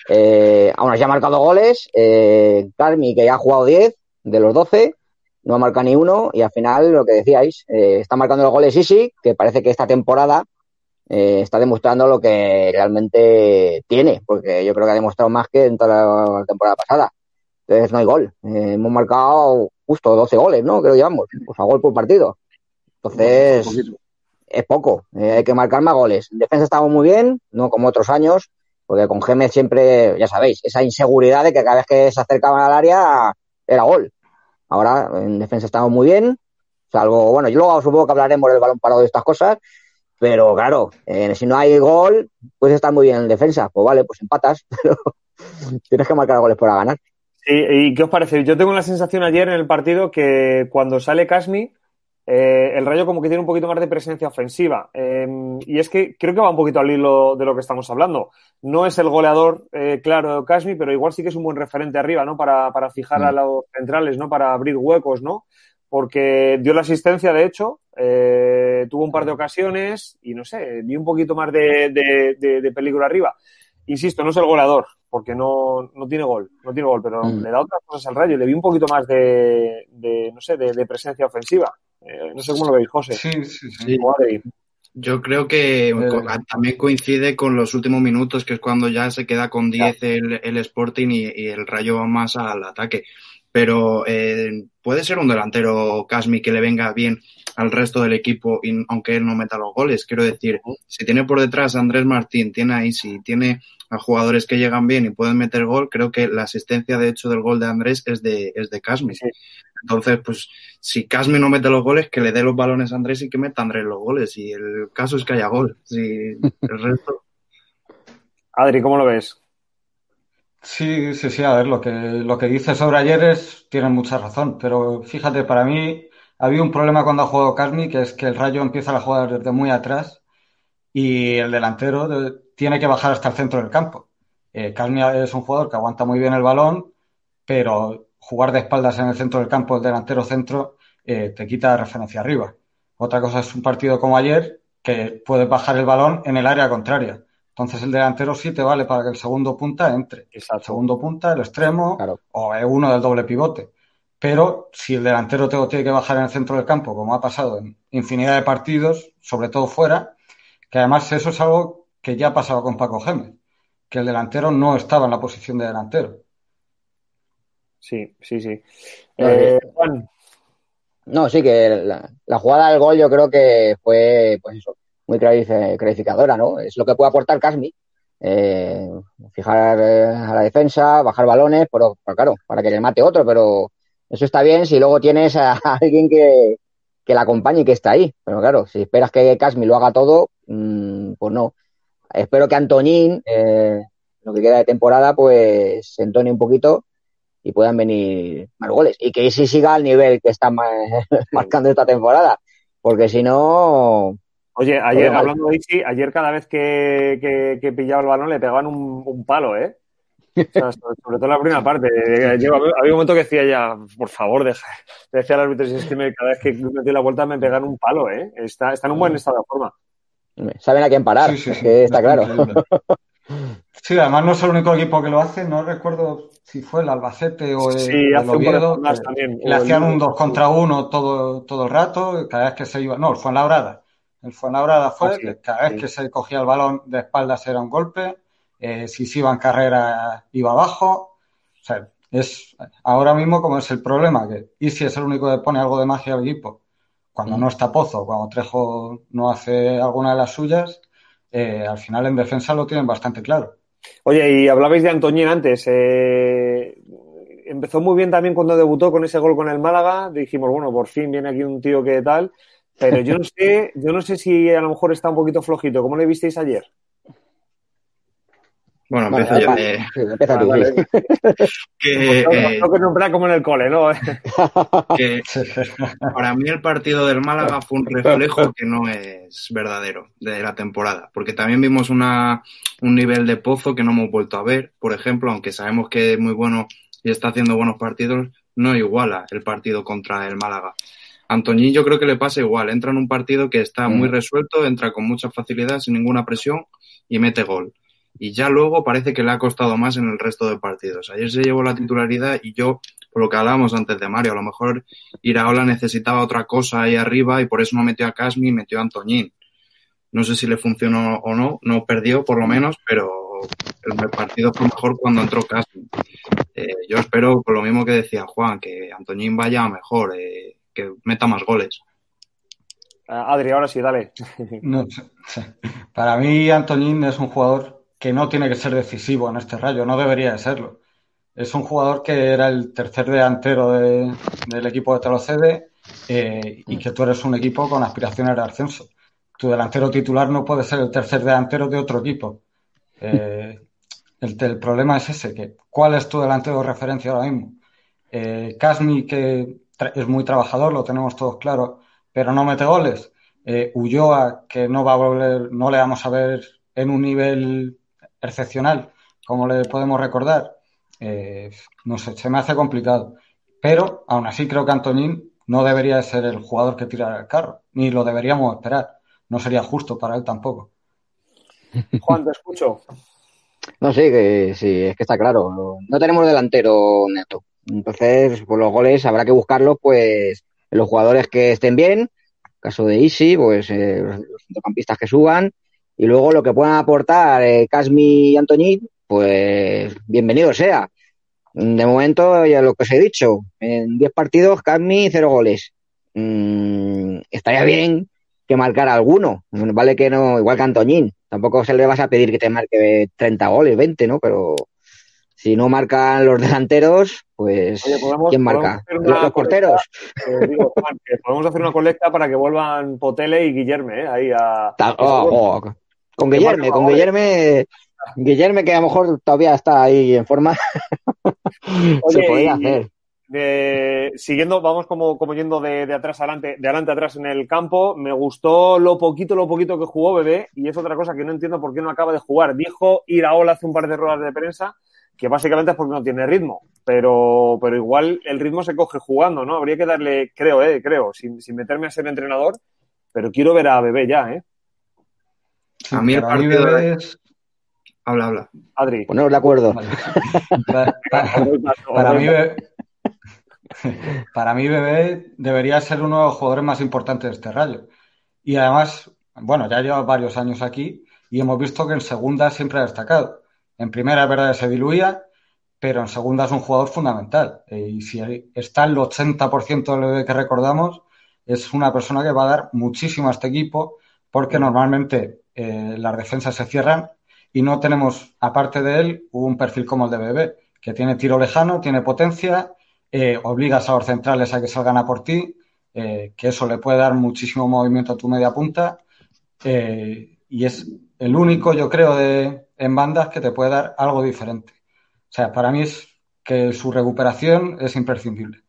Eh, aún así ha marcado goles. Eh, Carmi, que ya ha jugado diez de los doce, no ha marcado ni uno, y al final, lo que decíais, eh, está marcando los goles Isi, que parece que esta temporada eh, está demostrando lo que realmente tiene, porque yo creo que ha demostrado más que en toda la temporada pasada. Entonces no hay gol. Eh, hemos marcado justo doce goles, ¿no? Creo que llevamos, pues a gol por partido. Entonces, bueno, es poco. Eh, hay que marcar más goles. En defensa estamos muy bien, no como otros años, porque con Gémez siempre, ya sabéis, esa inseguridad de que cada vez que se acercaban al área era gol. Ahora en defensa estamos muy bien, salvo, bueno, yo luego supongo que hablaremos del balón parado de estas cosas, pero claro, eh, si no hay gol, pues está muy bien en defensa. Pues vale, pues empatas, pero tienes que marcar goles para ganar. Sí, ¿y qué os parece? Yo tengo la sensación ayer en el partido que cuando sale Kasmi, eh, el Rayo como que tiene un poquito más de presencia ofensiva. Eh, y es que creo que va un poquito al hilo de lo que estamos hablando. No es el goleador, eh, claro, Kasmi, pero igual sí que es un buen referente arriba, ¿no? Para, para fijar mm. a los centrales, ¿no? Para abrir huecos, ¿no? Porque dio la asistencia, de hecho, eh, tuvo un par de ocasiones y, no sé, vi un poquito más de, de, de, de peligro arriba. Insisto, no es el goleador, porque no, no tiene gol, no tiene gol, pero mm. le da otras cosas al Rayo. Le vi un poquito más de, de no sé, de, de presencia ofensiva. Eh, no sé cómo lo veis, José. Sí, sí, sí. Yo creo que eh. también coincide con los últimos minutos, que es cuando ya se queda con diez el, el Sporting y, y el Rayo va más al ataque. Pero eh, puede ser un delantero, Kasmi, que le venga bien al resto del equipo, y, aunque él no meta los goles. Quiero decir, si tiene por detrás a Andrés Martín, tiene ahí, si tiene a jugadores que llegan bien y pueden meter gol, creo que la asistencia, de hecho, del gol de Andrés es de, es de Kasmi. Sí. Entonces, pues, si Kasmi no mete los goles, que le dé los balones a Andrés y que meta a Andrés los goles. Y el caso es que haya gol. Si el resto... Adri, ¿cómo lo ves? Sí, sí, sí, a ver, lo que, lo que dice sobre ayer es, tiene mucha razón, pero fíjate, para mí había un problema cuando ha jugado Kasmi, que es que el Rayo empieza a jugar desde muy atrás y el delantero de, tiene que bajar hasta el centro del campo. Eh, Kasmi es un jugador que aguanta muy bien el balón, pero jugar de espaldas en el centro del campo, el delantero centro, eh, te quita referencia arriba. Otra cosa es un partido como ayer, que puedes bajar el balón en el área contraria. Entonces el delantero sí te vale para que el segundo punta entre. Exacto. El segundo punta, el extremo, claro. O uno del doble pivote. Pero si el delantero te lo tiene que bajar en el centro del campo, como ha pasado en infinidad de partidos, sobre todo fuera, que además eso es algo que ya ha pasado con Paco Gémez, que el delantero no estaba en la posición de delantero. Sí, sí, sí. No, eh, sí. Juan. No, sí, que la, la jugada del gol yo creo que fue, pues eso, muy clarificadora, ¿no? Es lo que puede aportar Kasmi. Eh, fijar eh, a la defensa, bajar balones, pero, pero claro, para que le mate otro, pero eso está bien si luego tienes a, a alguien que, que la acompañe y que está ahí. Pero claro, si esperas que Kasmi lo haga todo, mmm, pues no. Espero que Antoñín, eh, lo que queda de temporada, pues se entone un poquito y puedan venir más goles. Y que Isi siga al nivel que está marcando esta temporada. Porque si no... Oye, ayer, hablando de Isi, ayer cada vez que, que, que pillaba el balón le pegaban un, un palo, ¿eh? O sea, sobre, sobre todo en la primera parte. Yo, había un momento que decía ya, por favor, deja. Decía al árbitro, si es que me, cada vez que me doy la vuelta me pegan un palo, ¿eh? Está, está en un buen estado de forma. Saben a quién parar, sí, sí, sí, que está claro. Sí, además no es el único equipo que lo hace, no recuerdo si fue el Albacete o el, sí, o el Oviedo, que también, le hacían un dos contra uno todo, todo el rato, cada vez que se iba, no, el Fuenlabrada, el Fuenlabrada fue, ah, sí, que cada vez sí. que se cogía el balón de espaldas era un golpe, eh, si se iba en carrera iba abajo, o sea, es ahora mismo como es el problema, que Isi es el único que pone algo de magia al equipo, cuando mm. no está Pozo, cuando Trejo no hace alguna de las suyas, eh, al final en defensa lo tienen bastante claro. Oye, y hablabais de Antoñín antes. Eh, empezó muy bien también cuando debutó con ese gol con el Málaga. Dijimos, bueno, por fin viene aquí un tío que tal. Pero yo no sé, yo no sé si a lo mejor está un poquito flojito. ¿Cómo le visteis ayer? Bueno, empiezo bueno, yo. Vale, Eh, sí, empieza tú, vale. Sí. Que, pues eh, no que nombrar como en el cole, ¿no? Que para mí el partido del Málaga fue un reflejo que no es verdadero de la temporada, porque también vimos una, un nivel de Pozo que no hemos vuelto a ver, por ejemplo, aunque sabemos que es muy bueno y está haciendo buenos partidos, no iguala el partido contra el Málaga. Antoñín yo creo que le pasa igual, entra en un partido que está muy resuelto, entra con mucha facilidad, sin ninguna presión y mete gol. Y ya luego parece que le ha costado más en el resto de partidos. Ayer se llevó la titularidad y yo, por lo que hablábamos antes de Mario, a lo mejor Iraola necesitaba otra cosa ahí arriba y por eso no metió a Kasmi y metió a Antoñín. No sé si le funcionó o no, no perdió por lo menos, pero el partido fue mejor cuando entró Kasmi. Eh, yo espero, por lo mismo que decía Juan, que Antoñín vaya mejor, eh, que meta más goles. Adri, ahora sí, dale. No, para mí Antoñín es un jugador que no tiene que ser decisivo en este Rayo, no debería de serlo. Es un jugador que era el tercer delantero de, del equipo de Telocede eh, y que tú eres un equipo con aspiraciones de ascenso. Tu delantero titular no puede ser el tercer delantero de otro equipo. Eh, el, el problema es ese, que ¿cuál es tu delantero de referencia ahora mismo? Eh, Kasmi, que es muy trabajador, lo tenemos todos claro, pero no mete goles. Eh, Ulloa, que no va a volver, no le vamos a ver en un nivel excepcional, como le podemos recordar, eh, no sé, se me hace complicado. Pero, aún así, creo que Antoñín no debería ser el jugador que tira el carro, ni lo deberíamos esperar. No sería justo para él tampoco. Juan, te escucho. No, sí, que sí, es que está claro. No tenemos delantero neto. Entonces, pues los goles habrá que buscarlos, pues, en los jugadores que estén bien, caso de Isi, pues eh, los, los centrocampistas que suban, y luego lo que puedan aportar eh, Casmi y Antoñín, pues bienvenido sea. De momento, ya lo que os he dicho, en diez partidos, Casmi, cero goles. Mm, estaría bien que marcara alguno. Vale que no, igual que Antoñín. Tampoco se le vas a pedir que te marque treinta goles, veinte, ¿no? Pero si no marcan los delanteros, Oye, pues podemos, ¿quién podemos marca? hacer Los, una los colecta, porteros. eh, digo, Juan, que podemos hacer una colecta para que vuelvan Potele y Guillerme, ¿eh? Ahí a... Ta- Que oh, seguro oh, con que marcan Guillerme, más con goles. Guillerme, Guillerme que a lo mejor todavía está ahí en forma, se Oye, podría y hacer. de, siguiendo, vamos como, como yendo de, de atrás adelante, de adelante a atrás en el campo, me gustó lo poquito, lo poquito que jugó Bebé, y es otra cosa que no entiendo por qué no acaba de jugar. Dijo Iraola hace un par de ruedas de prensa que básicamente es porque no tiene ritmo, pero, pero igual el ritmo se coge jugando, ¿no? Habría que darle, creo, eh, creo, sin, sin meterme a ser entrenador, pero quiero ver a Bebé ya, ¿eh? Sí, A mí el para mí partido de... Bebé es... Habla, habla. Adri, Poneros de acuerdo. Vale. Pa- os pa- doy paso, os Para doy mí, paso. Bebé, para mí Bebé debería ser uno de los jugadores más importantes de este Rayo. Y además, bueno, ya lleva varios años aquí y hemos visto que en segunda siempre ha destacado. En primera es verdad que se diluía, pero en segunda es un jugador fundamental. Eh, y si está el ochenta por ciento de lo que recordamos, es una persona que va a dar muchísimo a este equipo porque normalmente eh, las defensas se cierran y no tenemos, aparte de él, un perfil como el de Bebé, que tiene tiro lejano, tiene potencia, eh, obligas a los centrales a que salgan a por ti, eh, que eso le puede dar muchísimo movimiento a tu media punta, eh, y es el único, yo creo, de, en bandas que te puede dar algo diferente. O sea, para mí es que su recuperación es imprescindible.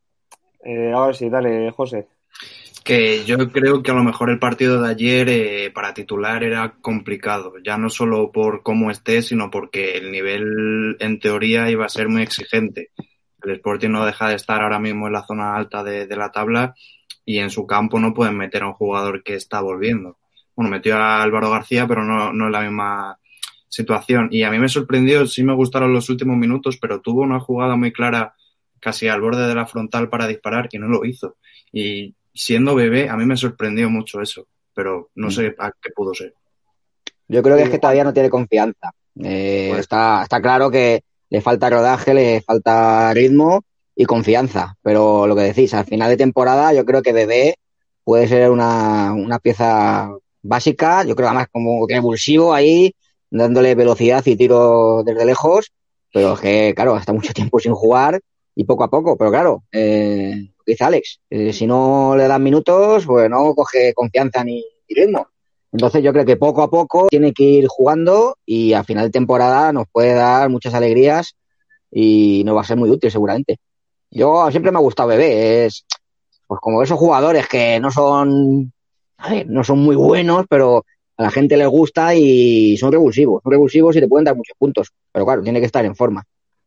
Eh, ahora sí, dale, José. Que yo creo que a lo mejor el partido de ayer eh, para titular era complicado, ya no solo por cómo esté, sino porque el nivel en teoría iba a ser muy exigente. El Sporting no deja de estar ahora mismo en la zona alta de, de la tabla y en su campo no pueden meter a un jugador que está volviendo. Bueno, metió a Álvaro García, pero no, no es la misma situación. Y a mí me sorprendió, sí me gustaron los últimos minutos, pero tuvo una jugada muy clara casi al borde de la frontal para disparar y no lo hizo. Y siendo Bebé, a mí me sorprendió mucho eso, pero no sé a qué pudo ser. Yo creo que es Sí, que Juan, todavía no tiene confianza. Eh, Pues está, está claro que le falta rodaje, le falta ritmo y confianza. Pero lo que decís, al final de temporada yo creo que Bebé puede ser una, una pieza básica, yo creo además como revulsivo ahí, dándole velocidad y tiro desde lejos, pero es que, claro, hasta mucho tiempo sin jugar y poco a poco. Pero claro, eh, lo que dice Alex, eh, si no le dan minutos, pues no coge confianza ni, ni ritmo. Entonces yo creo que poco a poco tiene que ir jugando y a final de temporada nos puede dar muchas alegrías y nos va a ser muy útil seguramente. Yo siempre me ha gustado Bebé, es pues como esos jugadores que no son, a ver, no son muy buenos, pero a la gente les gusta y son revulsivos, son revulsivos y te pueden dar muchos puntos, pero claro, tiene que estar en forma.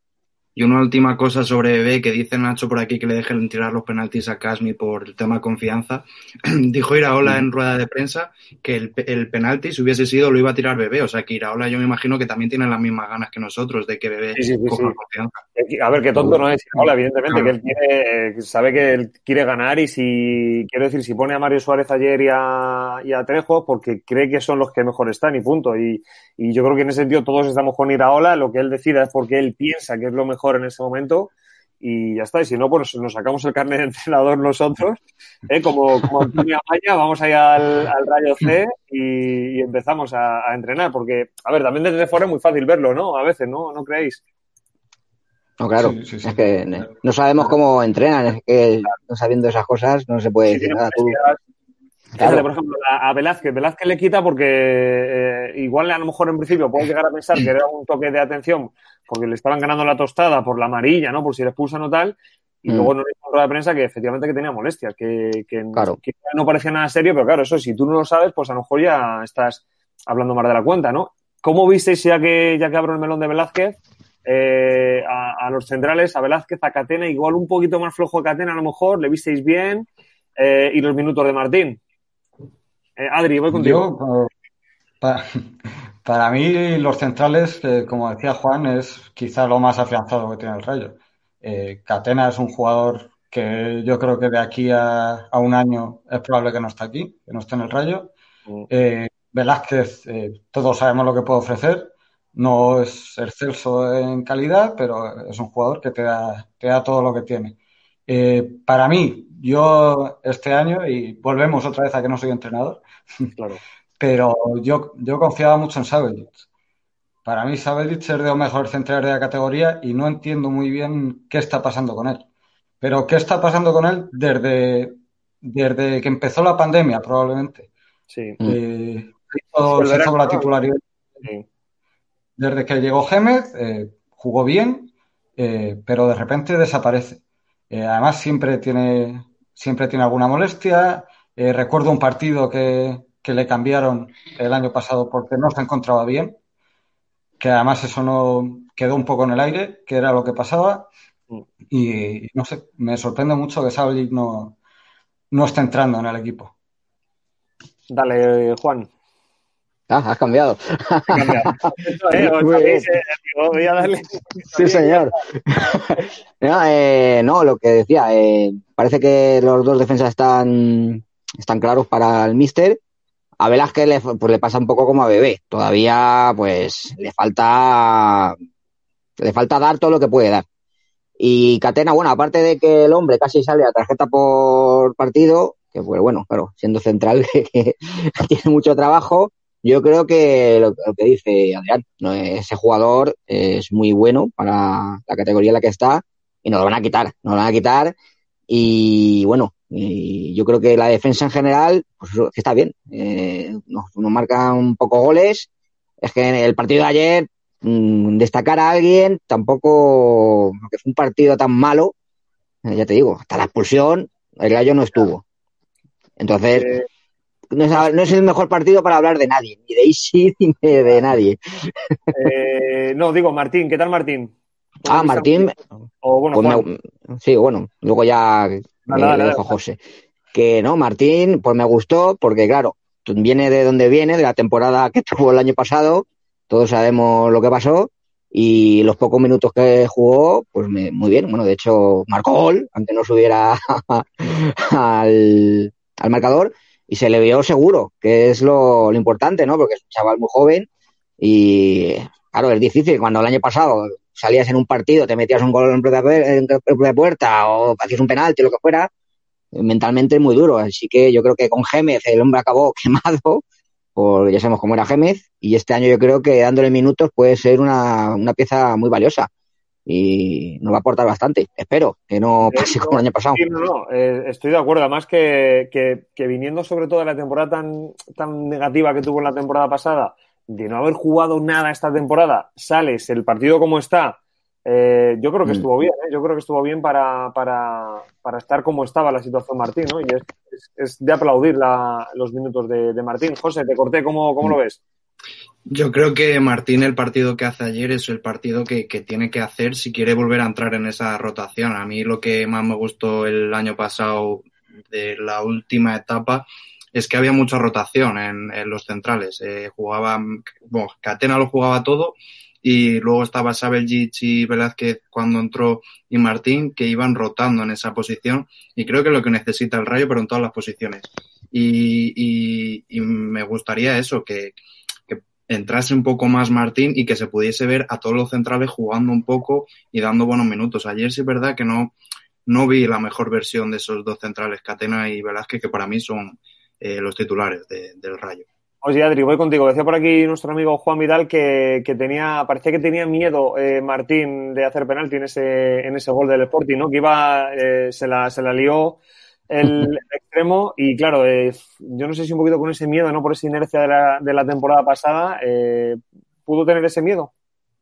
Y una última cosa sobre Bebé, que dice Nacho por aquí que le dejen tirar los penaltis a Casmi por el tema de confianza. Dijo Iraola en rueda de prensa que el, el penalti, si hubiese sido, lo iba a tirar Bebé. O sea que Iraola yo me imagino que también tiene las mismas ganas que nosotros de que Bebé sí, sí, sí, coja sí. confianza. A ver, qué tonto no es. Hola, evidentemente, que Claro. él quiere, eh, sabe que él quiere ganar y si, quiero decir, si pone a Mario Suárez ayer y a, y a Trejo, porque cree que son los que mejor están y punto. Y, y yo creo que en ese sentido todos estamos con Iraola, lo que él decida es porque él piensa que es lo mejor en ese momento y ya está. Y si no, pues nos sacamos el carnet de entrenador nosotros, ¿eh? como, como Antonio Amaya, vamos ahí al, al Rayo C y, y empezamos a, a entrenar, porque, a ver, también desde fuera es muy fácil verlo, ¿no? A veces, ¿no? ¿No creéis? No, claro, Sí, sí, es sí. que no sabemos cómo entrenan, es que no sabiendo esas cosas no se puede Si decir tiene nada. Tú, molestias, fíjate, claro. por ejemplo, a, a Velázquez. Velázquez le quita porque eh, igual a lo mejor en principio puede llegar a pensar que era un toque de atención porque le estaban ganando la tostada por la amarilla, ¿no? Por si le expulsan o tal. Y Mm, luego nos dijo en rueda de prensa que efectivamente que tenía molestias, que, que, claro. que no parecía nada serio, pero claro, eso si tú no lo sabes, pues a lo mejor ya estás hablando más de la cuenta, ¿no? ¿Cómo visteis, ya que, ya que abro el melón de Velázquez, eh, a, a los centrales, a Velázquez, a Catena, igual un poquito más flojo a Catena a lo mejor, le visteis bien, eh, y los minutos de Martín? Eh, Adri, voy contigo. Yo, para, Para mí, los centrales, eh, como decía Juan, es quizá lo más afianzado que tiene el Rayo. Eh, Catena es un jugador que yo creo que de aquí a, a un año es probable que no esté aquí, que no esté en el Rayo. Mm. Eh, Velázquez, eh, todos sabemos lo que puede ofrecer. No es excelso en calidad, pero es un jugador que te da, te da todo lo que tiene. Eh, para mí, yo este año, y volvemos otra vez a que no soy entrenador, Claro. pero yo, yo confiaba mucho en Sabelic. Para mí, Sabelic es de los mejores centrales de la categoría y no entiendo muy bien qué está pasando con él. Pero qué está pasando con él desde, desde que empezó la pandemia, probablemente. Sí. Eh, se Sí, hizo, el se hizo verano, con la ¿no? titularidad. Sí. Desde que llegó Gémez, eh, jugó bien, eh, pero de repente desaparece. Eh, además, siempre tiene, siempre tiene alguna molestia. Eh, recuerdo un partido que, que le cambiaron el año pasado porque no se encontraba bien, que además eso no quedó un poco en el aire, que era lo que pasaba. Mm. Y no sé, me sorprende mucho que Sabalic no, no esté entrando en el equipo. Dale, Juan. Ah, has cambiado. He cambiado. Esto, eh, os Muy bien. sabéis, eh, digo, voy a darle Sí, también y ya señor. No, eh, no, lo que decía, eh, parece que los dos defensas están, están claros para el míster. A Velázquez le, pues le pasa un poco como a Bebé. Todavía, pues, le falta, le falta dar todo lo que puede dar. Y Catena, bueno, aparte de que el hombre casi sale a tarjeta por partido, que pues bueno, claro, siendo central que tiene mucho trabajo, yo creo que lo, lo que dice Adrián, ¿no? Ese jugador es muy bueno para la categoría en la que está y nos lo van a quitar, nos lo van a quitar y bueno, y yo creo que la defensa en general, pues eso, que está bien, eh, nos, nos marcan un poco goles, es que en el partido de ayer mmm, destacar a alguien tampoco, que fue un partido tan malo, eh, ya te digo, hasta la expulsión el Gallo no estuvo. Entonces, eh, no más, es, no es el mejor partido para hablar de nadie, ni de Isi ni de, de nadie. eh, no, digo, Martín, ¿qué tal, Martín? ¿Cómo Ah, viste al Madrid? Martín, O bueno, pues Juan. me, sí, bueno, luego ya Dale, eh, dale, le dale. dejo a José. Que no, Martín, pues me gustó porque, claro, viene de donde viene, de la temporada que tuvo el año pasado, todos sabemos lo que pasó, y los pocos minutos que jugó, pues me, muy bien. Bueno, de hecho, marcó gol, aunque no subiera al, al marcador, y se le vio seguro, que es lo, lo importante, ¿no? Porque es un chaval muy joven y, claro, es difícil. Cuando el año pasado salías en un partido, te metías un gol en propia puerta o hacías un penalti, lo que fuera, mentalmente es muy duro. Así que yo creo que con Gémez el hombre acabó quemado, porque ya sabemos cómo era Gémez, y este año yo creo que dándole minutos puede ser una, una pieza muy valiosa y nos va a aportar bastante. Espero que no Eh, pase no, como el año pasado. sí, no, no, eh, estoy de acuerdo. Además que, que, que viniendo sobre todo de la temporada tan, tan negativa que tuvo en la temporada pasada, de no haber jugado nada esta temporada, sales el partido como está, eh, yo creo que Mm. estuvo bien, ¿eh? Yo creo que estuvo bien para, para, para estar como estaba la situación Martín, ¿no? Y es, es, es de aplaudir la, los minutos de, de Martín. José, te corté, ¿cómo, cómo lo ves? Yo creo que Martín, el partido que hace ayer es el partido que, que tiene que hacer si quiere volver a entrar en esa rotación. A mí lo que más me gustó el año pasado de la última etapa es que había mucha rotación en, en los centrales. Eh, jugaban, bueno, Catena lo jugaba todo y luego estaba Sabeljic y Velázquez cuando entró y Martín, que iban rotando en esa posición, y creo que es lo que necesita el Rayo, pero en todas las posiciones. Y, y, y me gustaría eso, que entrase un poco más Martín y que se pudiese ver a todos los centrales jugando un poco y dando buenos minutos. Ayer sí es verdad que no, no vi la mejor versión de esos dos centrales, Catena y Velázquez, que para mí son eh, los titulares de, del Rayo. Oye, Adri, voy contigo. Decía por aquí nuestro amigo Juan Vidal que, que tenía, parecía que tenía miedo eh, Martín de hacer penalti en ese, en ese gol del Sporting, ¿no? Que iba, eh, se la, se la lió el, el extremo y claro, eh, yo no sé si un poquito con ese miedo, ¿no? Por esa inercia de la, de la temporada pasada, eh, ¿pudo tener ese miedo?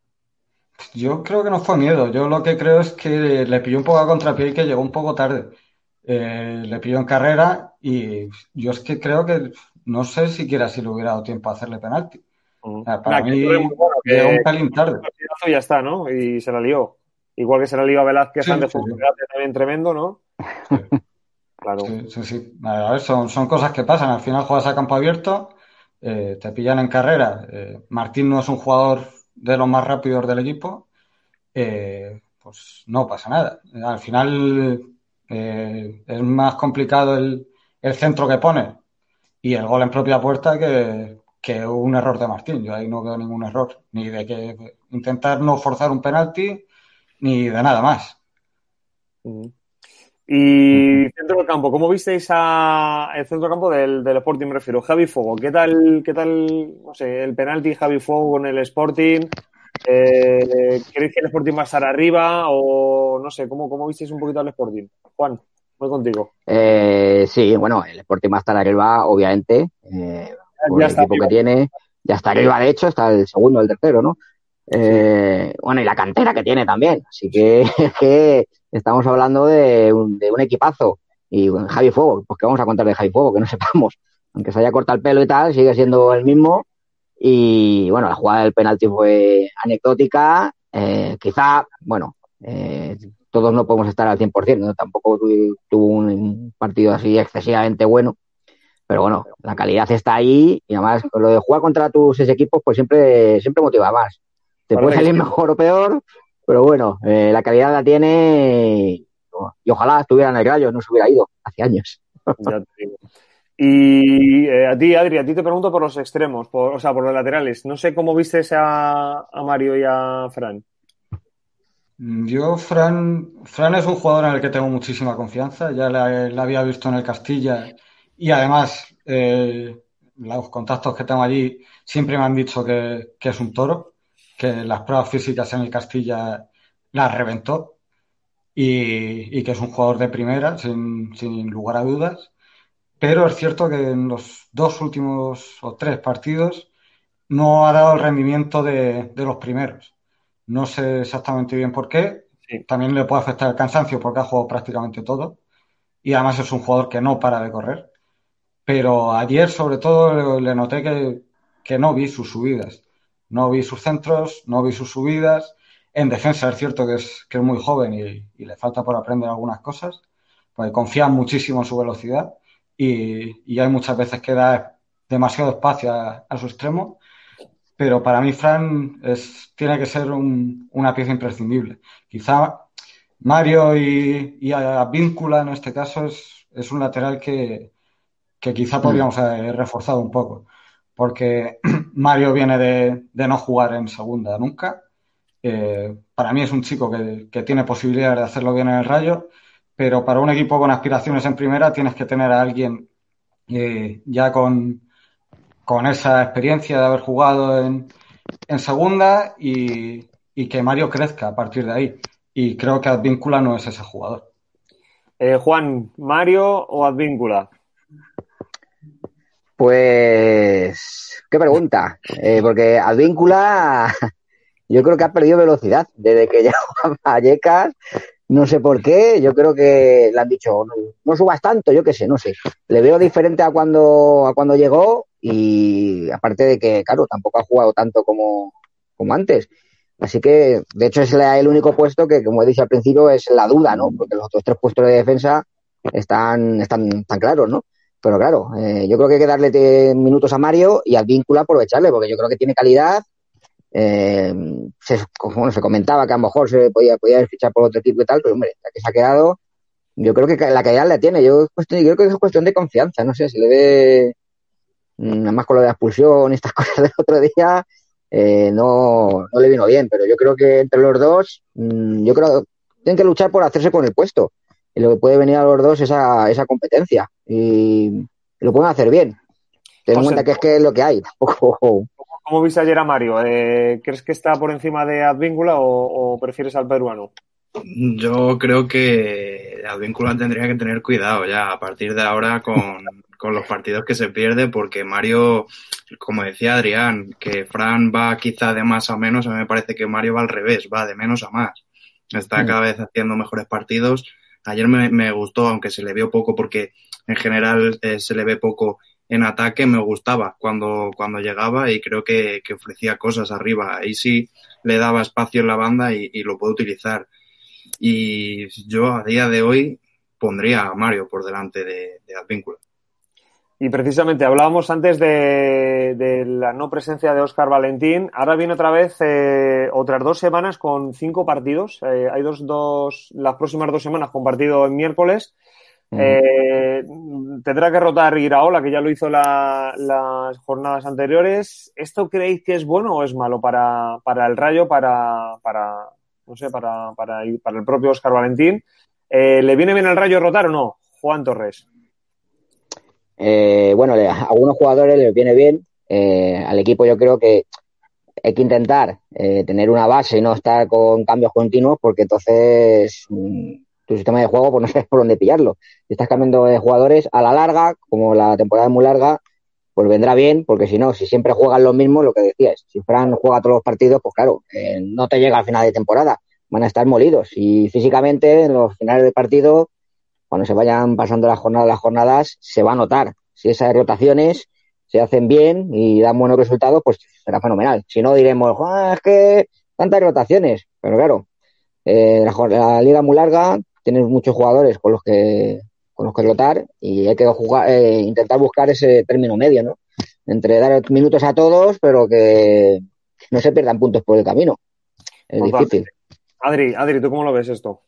Yo creo que no fue miedo. Yo lo que creo es que le pilló un poco a contrapié y que llegó un poco tarde. Eh, le pilló en carrera y yo es que creo que no sé siquiera si le hubiera dado tiempo a hacerle penalti. Uh-huh. O sea, para Nada, que estuve mí muy bueno, llegó que, un pelín tarde. que y ya está, ¿no? Y se la lió. Igual que se la lió a Velázquez Sí, antes, sí, fue un sí. regate también tremendo, ¿no? Sí. Claro. Sí, sí, sí. A ver, son, son cosas que pasan. Al final juegas a campo abierto, eh, te pillan en carrera, eh, Martín no es un jugador de los más rápidos del equipo, eh, pues no pasa nada. Al final eh, es más complicado el, el centro que pone y el gol en propia puerta que, que un error de Martín. Yo ahí no veo ningún error, ni de que intentar no forzar un penalti, ni de nada más. Uh-huh. Y centro del campo, ¿cómo visteis a el centro del campo del, del Sporting, me refiero? Javi Fuego, ¿qué tal, qué tal, no sé, el penalti Javi Fuego con el Sporting? Eh, ¿Creéis que el Sporting va a estar arriba? O no sé, ¿cómo, cómo visteis un poquito al Sporting? Juan, voy contigo. Eh, sí, bueno, el Sporting va a estar arriba, obviamente, eh, por Ya el está equipo que arriba. tiene. Ya está arriba, de hecho, está el segundo, el tercero, ¿no? Sí. Eh, bueno, y la cantera que tiene también. Así que, que estamos hablando de un, de un equipazo. Y bueno, Javi Fuego, pues que vamos a contar de Javi Fuego, que no sepamos. Aunque se haya cortado el pelo y tal, sigue siendo el mismo. Y bueno, la jugada del penalti fue anecdótica. Eh, quizá, bueno, eh, todos no podemos estar al cien por ciento, ¿no? Tampoco tu, tuvo un partido así excesivamente bueno. Pero bueno, la calidad está ahí y además con lo de jugar contra tus seis equipos pues siempre, siempre motiva más. Te puede Parece que salir sí. mejor o peor, pero bueno, eh, la calidad la tiene y ojalá estuviera en el Rayo, no se hubiera ido hace años. Ya te digo. Y eh, a ti, Adri, a ti te pregunto por los extremos, por, o sea, por los laterales. No sé cómo vistes a, a Mario y a Fran. Yo, Fran, Fran es un jugador en el que tengo muchísima confianza. Ya la, la había visto en el Castilla y además eh, los contactos que tengo allí siempre me han dicho que, que es un toro, que las pruebas físicas en el Castilla las reventó y, y que es un jugador de primera, sin, sin lugar a dudas. Pero es cierto que en los dos últimos o tres partidos no ha dado el rendimiento de, de los primeros. No sé exactamente bien por qué. Sí. También le puede afectar el cansancio porque ha jugado prácticamente todo. Y además es un jugador que no para de correr. Pero ayer, sobre todo, le noté que, que no vi sus subidas. No vi sus centros, no vi sus subidas. En defensa es cierto que es, que es muy joven y, y le falta por aprender algunas cosas. Pues confía muchísimo en su velocidad y, y hay muchas veces que da demasiado espacio a, a su extremo. Pero para mí Fran es, tiene que ser un, una pieza imprescindible. Quizá Mario y, y Advíncula en este caso es, es un lateral que, que quizá Mm. podríamos haber reforzado un poco, porque Mario viene de, de no jugar en segunda nunca. Eh, para mí es un chico que, que tiene posibilidades de hacerlo bien en el Rayo, pero para un equipo con aspiraciones en primera tienes que tener a alguien eh, ya con, con esa experiencia de haber jugado en, en segunda y, y que Mario crezca a partir de ahí. Y creo que Advíncula no es ese jugador. Eh, Juan, ¿Mario o Advíncula? Pues, qué pregunta, eh, porque Advíncula yo creo que ha perdido velocidad desde que llegó a Vallecas. No sé por qué, yo creo que le han dicho, no, no subas tanto, yo qué sé, no sé. Le veo diferente a cuando, a cuando llegó y aparte de que, claro, tampoco ha jugado tanto como, como antes. Así que, de hecho, es la- el único puesto que, como he dicho al principio, es la duda, ¿no? Porque los otros tres puestos de defensa están, están tan claros, ¿no? Pero claro, eh, yo creo que hay que darle te- minutos a Mario y al vínculo aprovecharle, porque yo creo que tiene calidad. Eh, se, bueno, se comentaba que a lo mejor se podía, podía fichar por otro equipo y tal, pero hombre, la que se ha quedado, yo creo que la calidad la tiene. Yo, cuestión, yo creo que es cuestión de confianza, no sé, si le ve, nada más con lo de la expulsión y estas cosas del otro día, eh, no, no le vino bien, pero yo creo que entre los dos, mmm, yo creo que tienen que luchar por hacerse con el puesto. Y lo que puede venir a los dos es esa, esa competencia. Y, y lo pueden hacer bien. Ten en José, cuenta que es que es lo que hay. Tampoco. ¿cómo viste ayer a Mario? Eh, ¿Crees que está por encima de Advíncula o, o prefieres al peruano? Yo creo que Advíncula tendría que tener cuidado ya a partir de ahora con, con los partidos que se pierde, porque Mario, como decía Adrián, que Fran va quizá de más a menos, a mí me parece que Mario va al revés, va de menos a más. Está cada vez haciendo mejores partidos. Ayer me, me gustó, aunque se le vio poco, porque en general eh, se le ve poco en ataque, me gustaba cuando, cuando llegaba y creo que, que ofrecía cosas arriba. Ahí sí le daba espacio en la banda y, y lo puede utilizar. Y yo a día de hoy pondría a Mario por delante de, de Advíncula. Y precisamente hablábamos antes de, de la no presencia de Óscar Valentín. Ahora viene otra vez eh, otras dos semanas con cinco partidos. Eh, hay dos, dos, las próximas dos semanas con partido en miércoles. Uh-huh. Eh, tendrá que rotar Iraola, que ya lo hizo la, las jornadas anteriores. ¿Esto creéis que es bueno o es malo para, para el Rayo, para, para no sé, para, para, para el propio Óscar Valentín? Eh, ¿Le viene bien al Rayo rotar o no, Juan Torres? Eh, bueno, a algunos jugadores les viene bien. Eh, al equipo yo creo que hay que intentar eh, tener una base y no estar con cambios continuos, porque entonces mmm, tu sistema de juego pues no sabes por dónde pillarlo. Si estás cambiando de jugadores a la larga, como la temporada es muy larga, pues vendrá bien, porque si no, si siempre juegan los mismos, lo que decías, si Fran juega todos los partidos, pues claro, eh, no te llega al final de temporada, van a estar molidos. Y físicamente en los finales de partido, cuando se vayan pasando las jornadas, las jornadas, se va a notar. Si esas rotaciones se hacen bien y dan buenos resultados, pues será fenomenal. Si no, diremos, ah, es que tantas rotaciones. Pero claro, eh, la, la liga es muy larga, tienes muchos jugadores con los que con los que rotar y hay que jugar, eh, intentar buscar ese término medio, ¿no? Entre dar minutos a todos, pero que no se pierdan puntos por el camino. Es Opa. difícil. Adri, Adri, ¿tú cómo lo ves esto?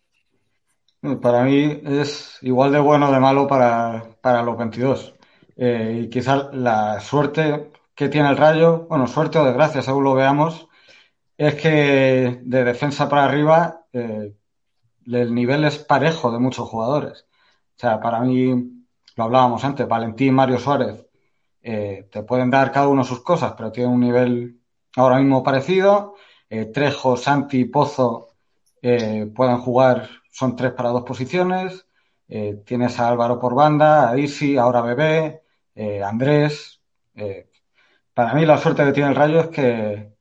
Para mí es igual de bueno o de malo para, para los veintidós. Eh, y quizás la suerte que tiene el Rayo, bueno, suerte o desgracia, según lo veamos, es que de defensa para arriba eh, el nivel es parejo de muchos jugadores. O sea, para mí, lo hablábamos antes, Valentín, Mario Suárez, eh, te pueden dar cada uno sus cosas, pero tienen un nivel ahora mismo parecido. Eh, Trejo, Santi, Pozo eh, pueden jugar, son tres para dos posiciones. Eh, tienes a Álvaro por banda, a Isi, ahora Bebé, eh, Andrés. Eh, para mí la suerte que tiene el Rayo es que,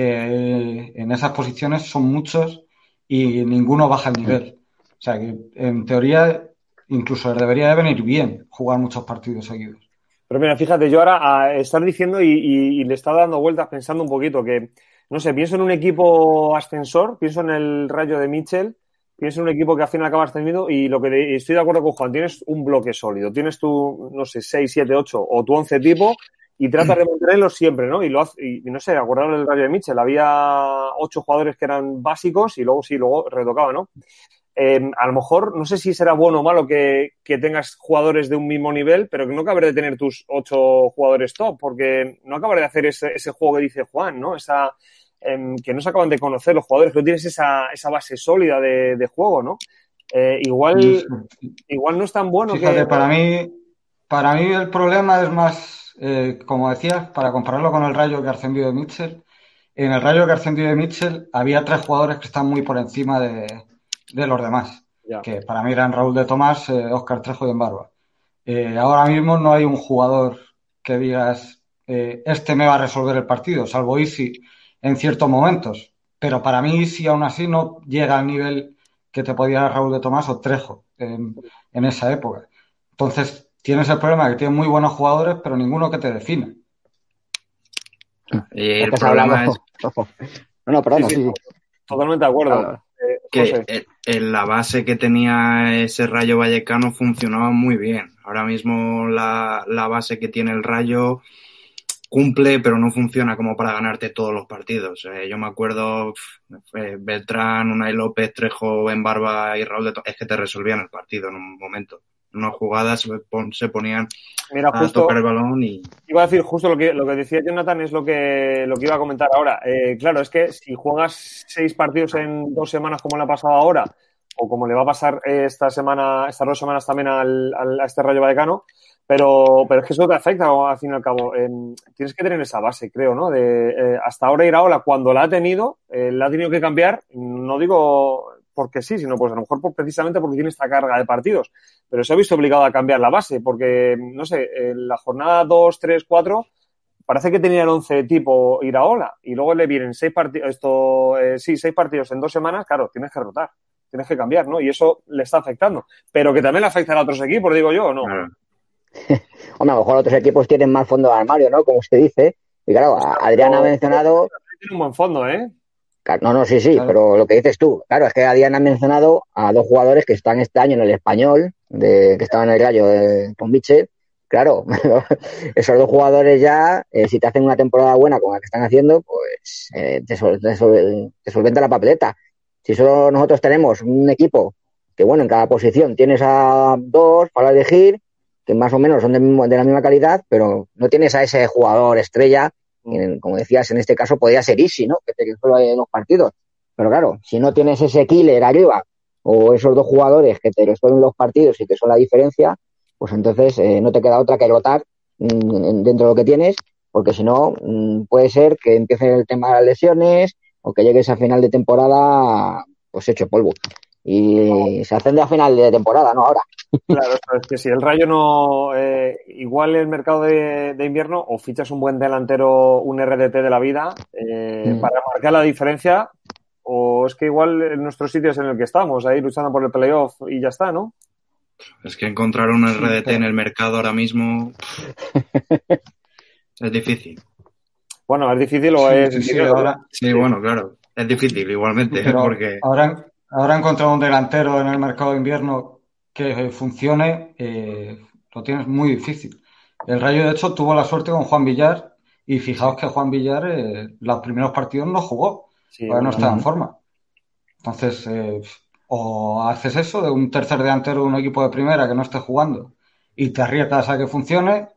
que en esas posiciones son muchos y ninguno baja el nivel. O sea que en teoría incluso les debería de venir bien jugar muchos partidos seguidos. Pero mira, fíjate, yo ahora a estar diciendo y, y, y le estaba dando vueltas pensando un poquito que, no sé, pienso en un equipo ascensor, pienso en el Rayo de Mitchell, pienso en un equipo que al final acaba ascendiendo y lo que de, estoy de acuerdo con Juan, tienes un bloque sólido, tienes tu, no sé, seis, siete, ocho o tu once tipo y tratas de mantenerlos siempre, ¿no? Y lo hace, y, y no sé, acordaros del Rayo de Mitchell, había ocho jugadores que eran básicos y luego sí, luego retocaba, ¿no? Eh, a lo mejor, no sé si será bueno o malo que, que tengas jugadores de un mismo nivel, pero que no acabaré de tener tus ocho jugadores top, porque no acabaré de hacer ese, ese juego que dice Juan, ¿no? Esa, eh, que no se acaban de conocer los jugadores, que no tienes esa, esa base sólida de, de juego, ¿no? Eh, igual, igual no es tan bueno. Fíjate, que... para mí, para mí el problema es más, eh, como decías, para compararlo con el Rayo que ha ascendido de Mitchell. En el Rayo que ha ascendido de Mitchell había tres jugadores que están muy por encima de, de los demás, ya. Que para mí eran Raúl de Tomás, eh, Óscar Trejo y Embarba. Eh, ahora mismo no hay un jugador que digas, eh, este me va a resolver el partido, salvo Isi en ciertos momentos. Pero para mí Isi aún así no llega al nivel que te podía dar Raúl de Tomás o Trejo en, en esa época. Entonces tienes el problema de que tienes muy buenos jugadores, pero ninguno que te defina. Y el problema es... No, no, perdón, sí, sí, sí. Totalmente de acuerdo. Claro. Eh, que en la base que tenía ese Rayo Vallecano funcionaba muy bien. Ahora mismo la, la base que tiene el Rayo cumple, pero no funciona como para ganarte todos los partidos. Eh, yo me acuerdo, eh, Beltrán, Unai López, Trejo, Embarba y Raúl de Tomás, es que te resolvían el partido en un momento. En unas jugadas se, pon, se ponían Mira, a justo, tocar el balón y... Iba a decir, justo lo que, lo que decía Jonathan es lo que, lo que iba a comentar ahora. Eh, claro, es que si juegas seis partidos en dos semanas como le ha pasado ahora, o como le va a pasar esta semana, estas dos semanas también al, al, a este Rayo Vallecano, pero, pero es que eso te afecta al fin y al cabo. Eh, tienes que tener esa base, creo, ¿no? De, eh, hasta ahora Iraola, cuando la ha tenido, eh, la ha tenido que cambiar, no digo porque sí, sino pues a lo mejor por, precisamente porque tiene esta carga de partidos. Pero se ha visto obligado a cambiar la base, porque, no sé, en la jornada dos, tres, cuatro, parece que tenía el once tipo Iraola, y luego le vienen seis partidos, esto, eh, sí, seis partidos en dos semanas, claro, tienes que rotar, tienes que cambiar, ¿no? Y eso le está afectando. Pero que también le afectará a otros equipos, digo yo, ¿o no? Claro. Hombre, a lo mejor otros equipos tienen más fondo de armario, ¿no? Como usted dice. Y claro, Adrián ha mencionado... Tiene un buen fondo, ¿eh? No, no, sí, sí, claro. Pero lo que dices tú, claro, es que Adrián ha mencionado a dos jugadores que están este año en el Español, de, que estaban en el Rayo de, con Mitchell, claro, esos dos jugadores ya, eh, si te hacen una temporada buena como la que están haciendo, pues eh, te, sol, te, sol, te solventa la papeleta. Si solo nosotros tenemos un equipo que, bueno, en cada posición tienes a dos para elegir, que más o menos son de, de la misma calidad, pero no tienes a ese jugador estrella, en, como decías, en este caso podría ser Isi, ¿no? Que te solo hay dos partidos. Pero claro, si no tienes ese killer arriba o esos dos jugadores que te resuelven los partidos y que son la diferencia, pues entonces eh, no te queda otra que rotar mmm, dentro de lo que tienes, porque si no, mmm, puede ser que empiece el tema de las lesiones o que llegues a final de temporada pues hecho polvo. Y se asciende a final de temporada, no ahora. Claro, es que si el Rayo no... Eh, igual el mercado de, de invierno, o fichas un buen delantero, un R D T de la vida, eh, mm. para marcar la diferencia, o es que igual en nuestro sitio es en el que estamos, ahí luchando por el playoff y ya está, ¿no? Es que encontrar un R D T sí, en el mercado ahora mismo es difícil. Bueno, es difícil o sí, es... Sí, sí, sí, ahora, sí, bueno, claro, es difícil igualmente. Pero porque ahora, ahora encontrar un delantero en el mercado de invierno que funcione, eh, lo tienes muy difícil. El Rayo, de hecho, tuvo la suerte con Juan Villar y fijaos que Juan Villar eh, los primeros partidos no jugó, sí, ahora no está en forma. Entonces, eh, o haces eso de un tercer delantero de un equipo de primera que no esté jugando y te arriesgas a que funcione,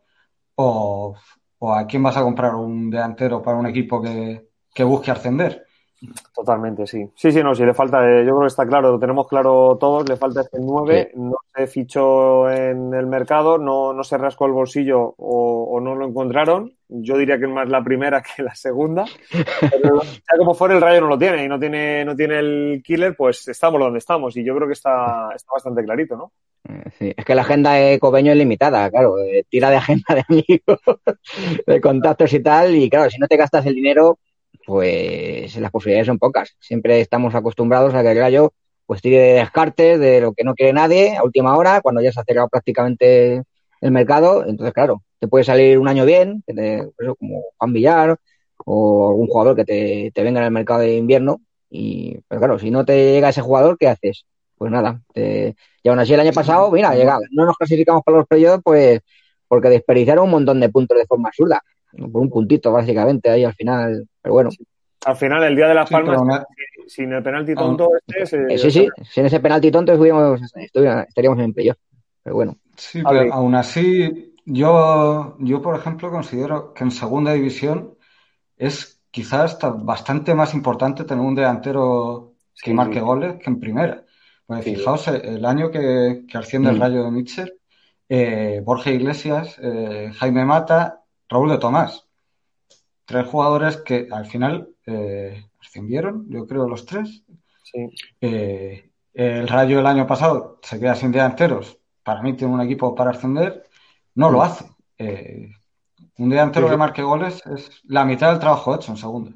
o, o a quién vas a comprar un delantero para un equipo que, que busque ascender. Totalmente, sí. Sí, sí, no, sí, le falta, eh, yo creo que está claro, lo tenemos claro todos, le falta este nueve, sí. No se fichó en el mercado, no, no se rascó el bolsillo o, o no lo encontraron. Yo diría que es más la primera que la segunda. Pero sea como fuera, el Rayo no lo tiene y no tiene, no tiene el killer, pues estamos donde estamos y yo creo que está, está bastante clarito, ¿no? Sí, es que la agenda de Cobeño es limitada, claro, eh, tira de agenda de amigos, de contactos y tal, y claro, si no te gastas el dinero, pues las posibilidades son pocas. Siempre estamos acostumbrados a que el Rayo pues tire de descartes de lo que no quiere nadie a última hora, cuando ya se ha cerrado prácticamente el mercado. Entonces, claro, te puede salir un año bien, que te, pues eso, como Juan Villar o algún jugador que te, te venga en el mercado de invierno. Y, pero claro, si no te llega ese jugador, ¿qué haces? Pues nada. Te... Y aún así el año pasado, mira, llega, no nos clasificamos para los playoffs, pues porque desperdiciaron un montón de puntos de forma absurda. Por un puntito, básicamente, ahí al final. Pero bueno. Sí. Al final, el día de Las Palmas, sí, una... sin el penalti tonto, este es, eh, sí, sí, sin ese penalti tonto estaríamos, estaríamos en playoff. Pero bueno. Sí, pero ver. aún así, yo, yo, por ejemplo, considero que en segunda división es quizás hasta bastante más importante tener un delantero que sí, marque sí. goles que en primera. Pues sí. Fijaos, el año que, que asciende mm. el Rayo de Mitchell, eh, Borja Iglesias, eh, Jaime Mata, Raúl de Tomás. Tres jugadores que al final eh, ascendieron, yo creo, los tres. Sí. Eh, el Rayo el año pasado se queda sin delanteros. Para mí tiene un equipo para ascender. No mm. lo hace. Eh, un delantero sí. que marque goles es la mitad del trabajo hecho en segunda.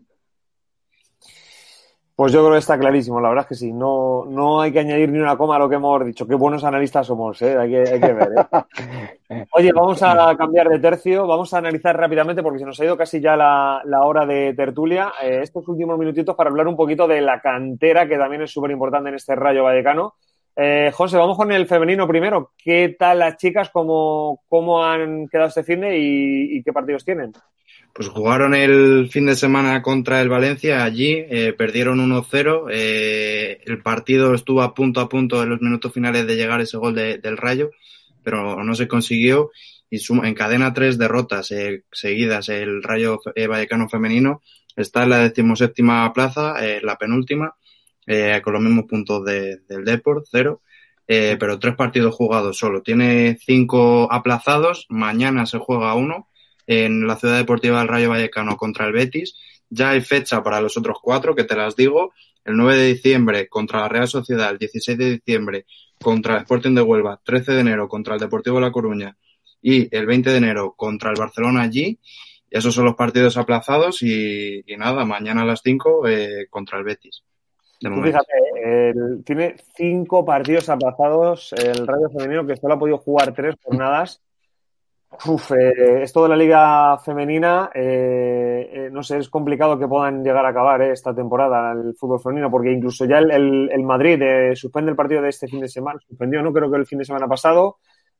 Pues yo creo que está clarísimo, la verdad es que sí. No, no hay que añadir ni una coma a lo que hemos dicho. Qué buenos analistas somos, ¿eh? Hay que, hay que ver, ¿eh? Oye, vamos a cambiar de tercio. Vamos a analizar rápidamente, porque se nos ha ido casi ya la, la hora de tertulia, eh, estos últimos minutitos para hablar un poquito de la cantera, que también es súper importante en este Rayo Vallecano. Eh, José, vamos con el femenino primero. ¿Qué tal las chicas? ¿Cómo, cómo han quedado este finde y, y qué partidos tienen? Pues jugaron el fin de semana contra el Valencia allí, eh, perdieron uno cero, eh, el partido estuvo a punto a punto en los minutos finales de llegar ese gol de, del Rayo, pero no se consiguió y suma, encadena tres derrotas eh, seguidas. El Rayo eh, Vallecano femenino está en la decimoséptima plaza, eh, la penúltima, eh, con los mismos puntos de, del Depor, cero, eh, pero tres partidos jugados solo. Tiene cinco aplazados, mañana se juega uno en la Ciudad Deportiva del Rayo Vallecano contra el Betis. Ya hay fecha para los otros cuatro, que te las digo. El nueve de diciembre contra la Real Sociedad, el dieciséis de diciembre contra el Sporting de Huelva, trece de enero contra el Deportivo de La Coruña y el veinte de enero contra el Barcelona allí. Y esos son los partidos aplazados y, y nada, mañana a las cinco eh, contra el Betis. Fíjate, el, tiene cinco partidos aplazados el Rayo Femenino, que solo ha podido jugar tres jornadas. Uf, eh, esto de la liga femenina, eh, eh, no sé, es complicado que puedan llegar a acabar eh, esta temporada el fútbol femenino, porque incluso ya el, el, el Madrid eh, suspende el partido de este fin de semana, suspendió, ¿no? Creo que el fin de semana pasado,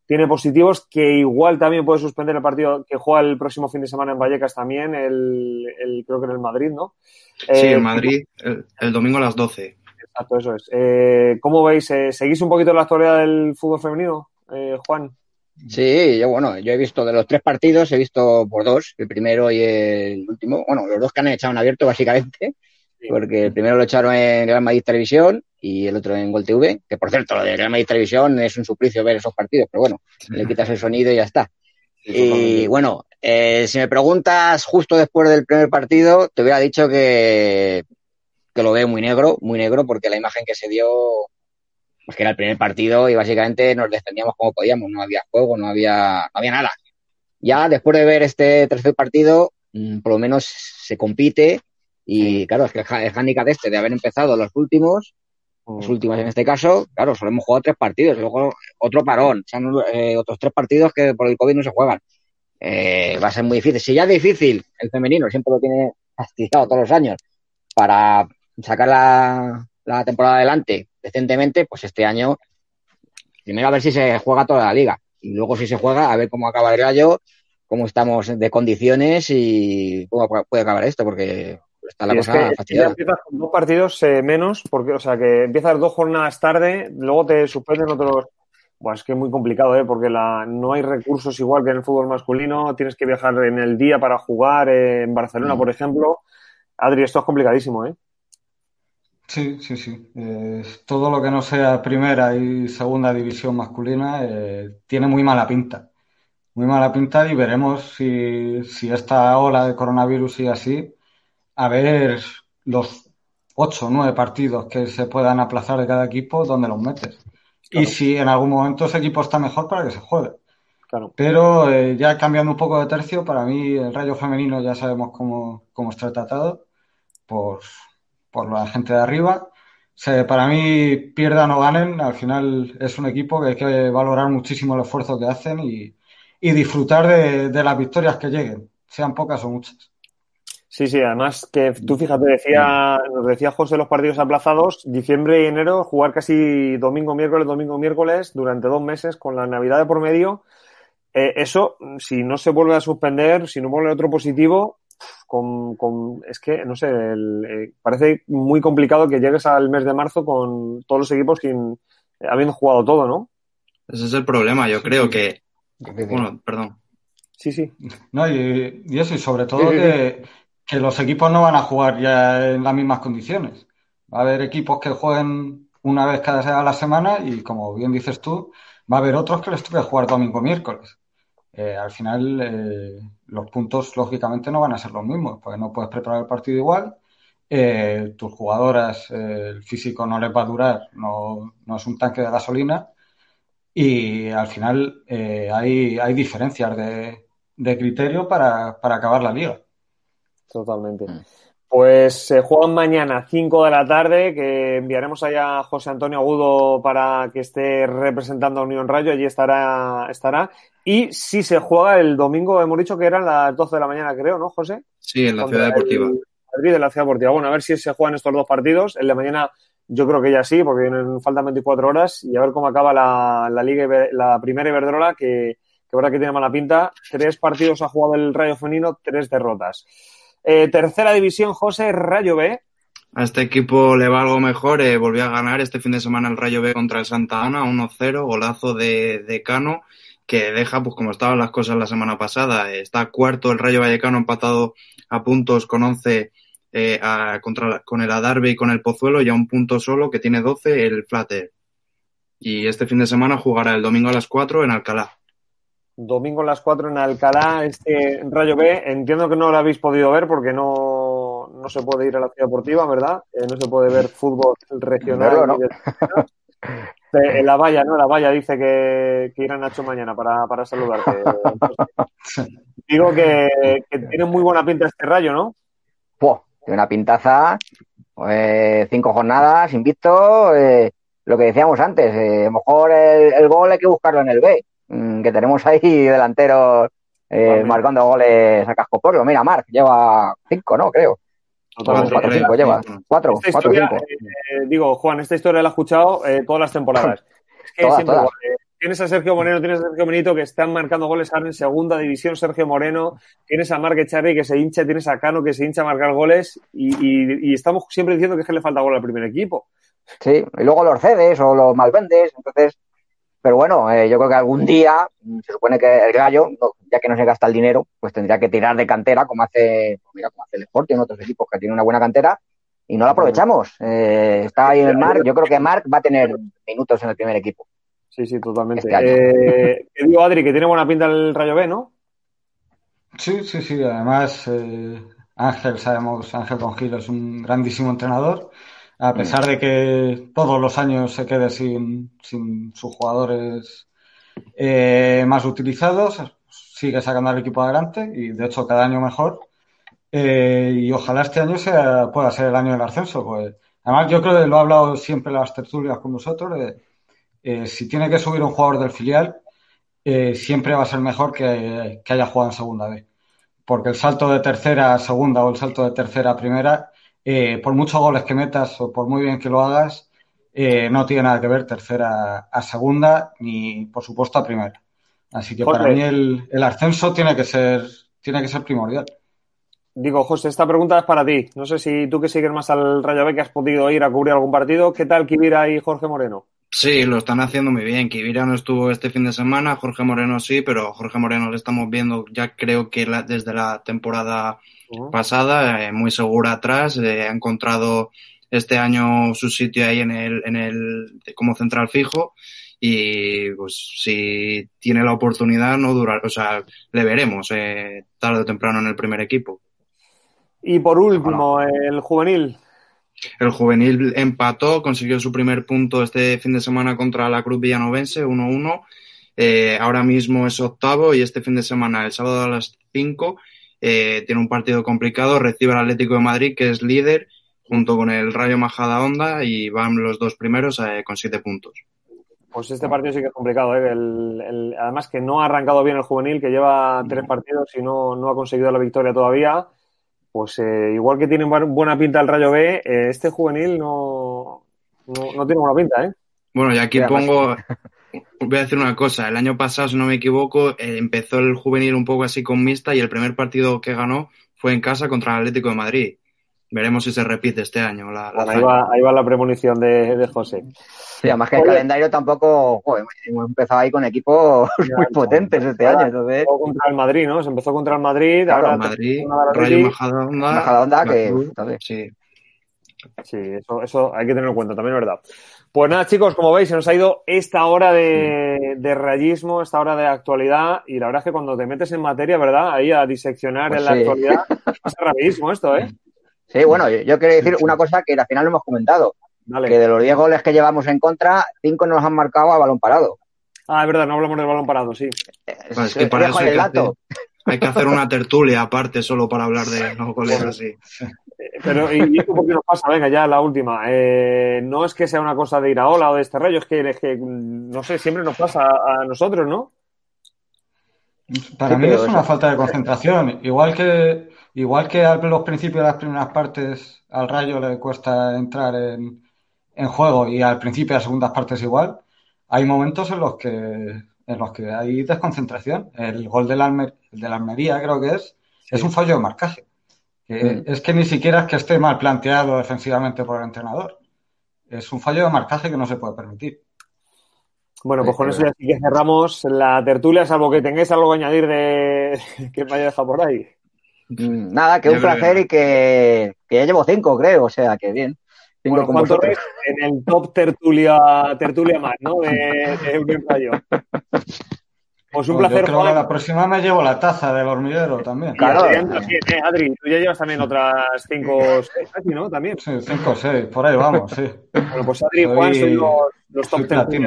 tiene positivos, que igual también puede suspender el partido que juega el próximo fin de semana en Vallecas también, el, el creo que en el Madrid, ¿no? Sí, Eh, en Madrid, el, el domingo a las doce. Exacto, eso es. Eh, ¿Cómo veis? Eh, ¿Seguís un poquito la actualidad del fútbol femenino, eh, Juan? Sí, yo bueno, yo he visto de los tres partidos, he visto por dos, el primero y el último, bueno, los dos que han echado en abierto básicamente, Sí. porque el primero lo echaron en Real Madrid Televisión y el otro en Gol T V, que por cierto, lo de Real Madrid Televisión es un suplicio ver esos partidos, pero bueno, le quitas el sonido y ya está. Sí, Y totalmente. bueno, eh, si me preguntas justo después del primer partido, te hubiera dicho que, que lo veo muy negro, muy negro, porque la imagen que se dio, pues que era el primer partido y básicamente nos defendíamos como podíamos, no había juego, no había, no había nada. Ya después de ver este tercer partido, mmm, por lo menos se compite y Sí. claro, es que el, el hándicap este de haber empezado los últimos, los Mm. últimos en este caso, claro, solo hemos jugado tres partidos, luego otro parón, son eh, otros tres partidos que por el COVID no se juegan. Eh, va a ser muy difícil. Si ya es difícil, el femenino siempre lo tiene fastidiado todos los años para sacar la, la temporada adelante decentemente, pues este año primero a ver si se juega toda la liga y luego si se juega a ver cómo acaba el Rayo, cómo estamos de condiciones y cómo puede acabar esto, porque está la Y es que, cosa es que ya fastidiada. empiezas con dos partidos eh, menos, porque, o sea, que empiezas dos jornadas tarde, luego te suspenden otros. Bueno, es que es muy complicado, ¿eh? Porque la, no hay recursos igual que en el fútbol masculino, tienes que viajar en el día para jugar eh, en Barcelona, Mm. por ejemplo. Adri, esto es complicadísimo, ¿eh? Sí, sí, sí. Eh, todo lo que no sea primera y segunda división masculina eh, tiene muy mala pinta. Muy mala pinta y veremos si, si esta ola de coronavirus sigue así. A ver los ocho o nueve partidos que se puedan aplazar de cada equipo, ¿dónde los metes? Y Claro, si en algún momento ese equipo está mejor para que se juegue. claro. Pero eh, ya cambiando un poco de tercio, para mí el Rayo femenino ya sabemos cómo, cómo está tratado por, por la gente de arriba. Se, para mí, pierdan o ganen, al final es un equipo que hay que valorar muchísimo el esfuerzo que hacen y, y disfrutar de, de las victorias que lleguen, sean pocas o muchas. Sí, sí, además que tú fíjate, decía, nos decía José los partidos aplazados, diciembre y enero, jugar casi domingo, miércoles, domingo, miércoles, durante dos meses, con la Navidad de por medio. Eh, eso, si no se vuelve a suspender, si no vuelve otro positivo, con, con, es que, no sé, el, eh, parece muy complicado que llegues al mes de marzo con todos los equipos sin, eh, habiendo jugado todo, ¿no? Ese es el problema. Yo Sí, creo sí. que, Difícil. bueno, perdón. Sí, sí. No, y, y eso, y sobre Sí, todo sí, sí. que, que los equipos no van a jugar ya en las mismas condiciones. Va a haber equipos que jueguen una vez cada a la semana y, como bien dices tú, va a haber otros que les toque jugar domingo miércoles. Eh, al final, eh, los puntos, lógicamente, no van a ser los mismos, porque no puedes preparar el partido igual. Eh, tus jugadoras, eh, el físico no les va a durar, no, no es un tanque de gasolina. Y al final eh, hay, hay diferencias de, de criterio para, para acabar la liga. Totalmente. Pues se juegan mañana cinco de la tarde, que enviaremos allá a José Antonio Agudo para que esté representando a Unión Rayo, allí estará, estará. Y si se juega el domingo, hemos dicho que eran las doce de la mañana, creo, ¿no, José? Sí, en la Contra Ciudad Deportiva. el Madrid de la Ciudad Deportiva. Bueno, a ver si se juegan estos dos partidos. El de mañana yo creo que ya sí, porque faltan veinticuatro horas, y a ver cómo acaba la, la Liga, la primera Iberdrola, que, que verdad que tiene mala pinta. Tres partidos ha jugado el Rayo femenino, tres derrotas. Eh, tercera división, José, Rayo B. A este equipo le va algo mejor. Eh, volvió a ganar este fin de semana el Rayo B contra el Santa Ana, uno cero, golazo de, de Cano, que deja, pues como estaban las cosas la semana pasada, eh, está cuarto el Rayo Vallecano empatado a puntos con once eh, a, contra, con el Adarve y con el Pozuelo, y a un punto solo, que tiene doce, el Flatter. Y este fin de semana jugará el domingo a las cuatro en Alcalá. Domingo a las cuatro en Alcalá, este Rayo B. Entiendo que no lo habéis podido ver porque no, no se puede ir a la Ciudad Deportiva, ¿verdad? Eh, no se puede ver fútbol regional. Verlo, ¿no? Ni de... En la valla, ¿no? La valla dice que, que irá Nacho mañana para, para saludarte. Digo que, que tiene muy buena pinta este Rayo, ¿no? Puh, tiene una pintaza, eh, cinco jornadas, invicto, eh, lo que decíamos antes, eh, a lo mejor el, el gol hay que buscarlo en el B, mm, que tenemos ahí delanteros eh, marcando goles a cascoporro. Mira, Marc lleva cinco, ¿no? Creo. Totalmente. Cuatro o cinco lleva. Cuatro, Esta cuatro o historia, cinco. eh, digo, Juan, esta historia la he escuchado eh, todas las temporadas. Es que Todas, siempre todas. igual, eh, tienes a Sergio Moreno, tienes a Sergio Benito que están marcando goles ahora en segunda división, Sergio Moreno, tienes a Marc Echarri que se hincha, tienes a Cano que se hincha a marcar goles y, y, y estamos siempre diciendo que es que le falta gol al primer equipo. Sí, y luego los cedes o los malvendes, entonces, pero bueno, eh, yo creo que algún día, se supone que el Gallo, no, ya que no se gasta el dinero, pues tendría que tirar de cantera, como hace, pues mira, como hace el Sporting en otros equipos que tienen una buena cantera, y no la aprovechamos. Eh, está ahí en el Marc, yo creo que Marc va a tener minutos en el primer equipo. Sí, sí, totalmente. Este año. Eh, te digo, Adri, que tiene buena pinta el Rayo B, ¿no? Sí, sí, sí. Además, eh, Ángel, sabemos, Ángel Don Gil es un grandísimo entrenador. A pesar de que todos los años se quede sin, sin sus jugadores eh, más utilizados, sigue sacando al equipo adelante y, de hecho, cada año mejor. Eh, y ojalá este año sea, pueda ser el año del ascenso. Pues, además, yo creo que lo he hablado siempre en las tertulias con vosotros. De, eh, si tiene que subir un jugador del filial, eh, siempre va a ser mejor que, que haya jugado en segunda vez. Porque el salto de tercera a segunda o el salto de tercera a primera, eh, por muchos goles que metas o por muy bien que lo hagas, eh, no tiene nada que ver tercera a segunda ni, por supuesto, a primera. Así que José, para mí el, el ascenso tiene que ser, tiene que ser primordial. Digo, José, esta pregunta es para ti. No sé si tú que sigues más al Rayo B, que has podido ir a cubrir algún partido, ¿qué tal Kibira y Jorge Moreno? Sí, lo están haciendo muy bien. Kibira no estuvo este fin de semana, Jorge Moreno sí, pero Jorge Moreno le estamos viendo ya creo que la, desde la temporada uh-huh. pasada, eh, muy segura atrás, eh, ha encontrado este año su sitio ahí en el, en el, como central fijo y pues si tiene la oportunidad no dura, o sea, le veremos eh, tarde o temprano en el primer equipo. Y por último, el juvenil. El juvenil empató, consiguió su primer punto este fin de semana contra la Cruz Villanovense, uno uno. Eh, ahora mismo es octavo y este fin de semana, el sábado a las cinco, eh, tiene un partido complicado. Recibe al Atlético de Madrid, que es líder, junto con el Rayo Majadahonda, y van los dos primeros eh, con siete puntos. Pues este partido sí que es complicado, ¿eh? El, el, además que no ha arrancado bien el juvenil, que lleva tres partidos y no, no ha conseguido la victoria todavía. Pues eh, igual que tiene buena pinta el Rayo B, eh, este juvenil no, no, no tiene buena pinta, ¿eh? Bueno, y aquí Mira, pongo, voy a decir una cosa, el año pasado, si no me equivoco, eh, empezó el juvenil un poco así con mixta y el primer partido que ganó fue en casa contra el Atlético de Madrid. Veremos si se repite este año. La, la bueno, ahí, va, ahí va la premonición de, de José. Sí, además que el Oye, calendario tampoco... Joder, hemos empezado ahí con equipos ya, muy potentes este ahora, año. Entonces... contra el Madrid, ¿no? Se empezó contra el Madrid. Claro, ahora Madrid, Rayo Majadahonda. Majadahonda que... Sí. Sí, eso, eso hay que tenerlo en cuenta, también es verdad. Pues nada, chicos, como veis, se nos ha ido esta hora de, de rayismo, esta hora de actualidad, y la verdad es que cuando te metes en materia, ¿verdad? Ahí a diseccionar pues en la sí. actualidad, pasa rayismo esto, ¿eh? Sí, bueno, yo, yo quiero decir una cosa que al final no hemos comentado. Dale. Que de los diez goles que llevamos en contra, cinco nos han marcado a balón parado. Ah, es verdad, no hablamos del balón parado, sí. Pues es que para eso hay que, hacer, hay que hacer una tertulia aparte solo para hablar de los goles bueno, así. Pero, ¿y esto por qué nos pasa? Venga, ya la última. Eh, no es que sea una cosa de Iraola o de este rollo, es que, es que no sé, siempre nos pasa a, a nosotros, ¿no? Para sí, mí es una eso. falta de concentración. Igual que, igual que a los principios de las primeras partes al Rayo le cuesta entrar en, en juego y al principio de las segundas partes igual, hay momentos en los que en los que hay desconcentración. El gol de la, Almer, de la Almería, creo que es, sí. es un fallo de marcaje. Que mm. Es que ni siquiera es que esté mal planteado defensivamente por el entrenador. Es un fallo de marcaje que no se puede permitir. Bueno, pues con eso ya sí que cerramos la tertulia, salvo que tengáis algo que añadir de que me haya dejado por ahí. Nada, que Yo un placer que... y que, que ya llevo cinco, creo, o sea, que bien. Cinco bueno, ¿cuánto ves en el top tertulia, tertulia más, ¿no? De, de un fallo. Pues un pues placer, yo creo Juan. Que la próxima me llevo la taza del hormiguero también. Claro, también, eh, Adri, tú ya llevas también otras cinco o seis, ¿no? También. Sí, cinco o seis, por ahí vamos, sí. Bueno, pues Adri y Soy... Juan son los, los top tertulia.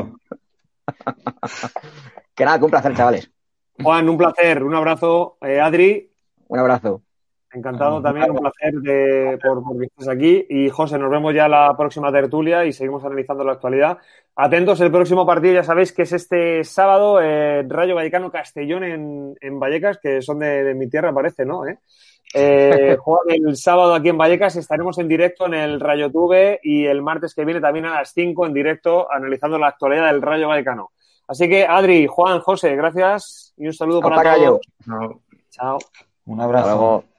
Que nada, que un placer, chavales. Juan, un placer, un abrazo. Eh, Adri. Un abrazo. Encantado también, un placer de, por, por que estés aquí. Y José, nos vemos ya la próxima tertulia y seguimos analizando la actualidad. Atentos, el próximo partido ya sabéis que es este sábado, eh, Rayo Vallecano Castellón en, en Vallecas, que son de, de mi tierra, parece, ¿no? ¿Eh? Eh, juegan el sábado aquí en Vallecas, estaremos en directo en el Rayo Tube y el martes que viene también a las cinco en directo analizando la actualidad del Rayo Vallecano. Así que, Adri, Juan, José, gracias y un saludo para todos. No. Chao. Un abrazo. Hasta luego.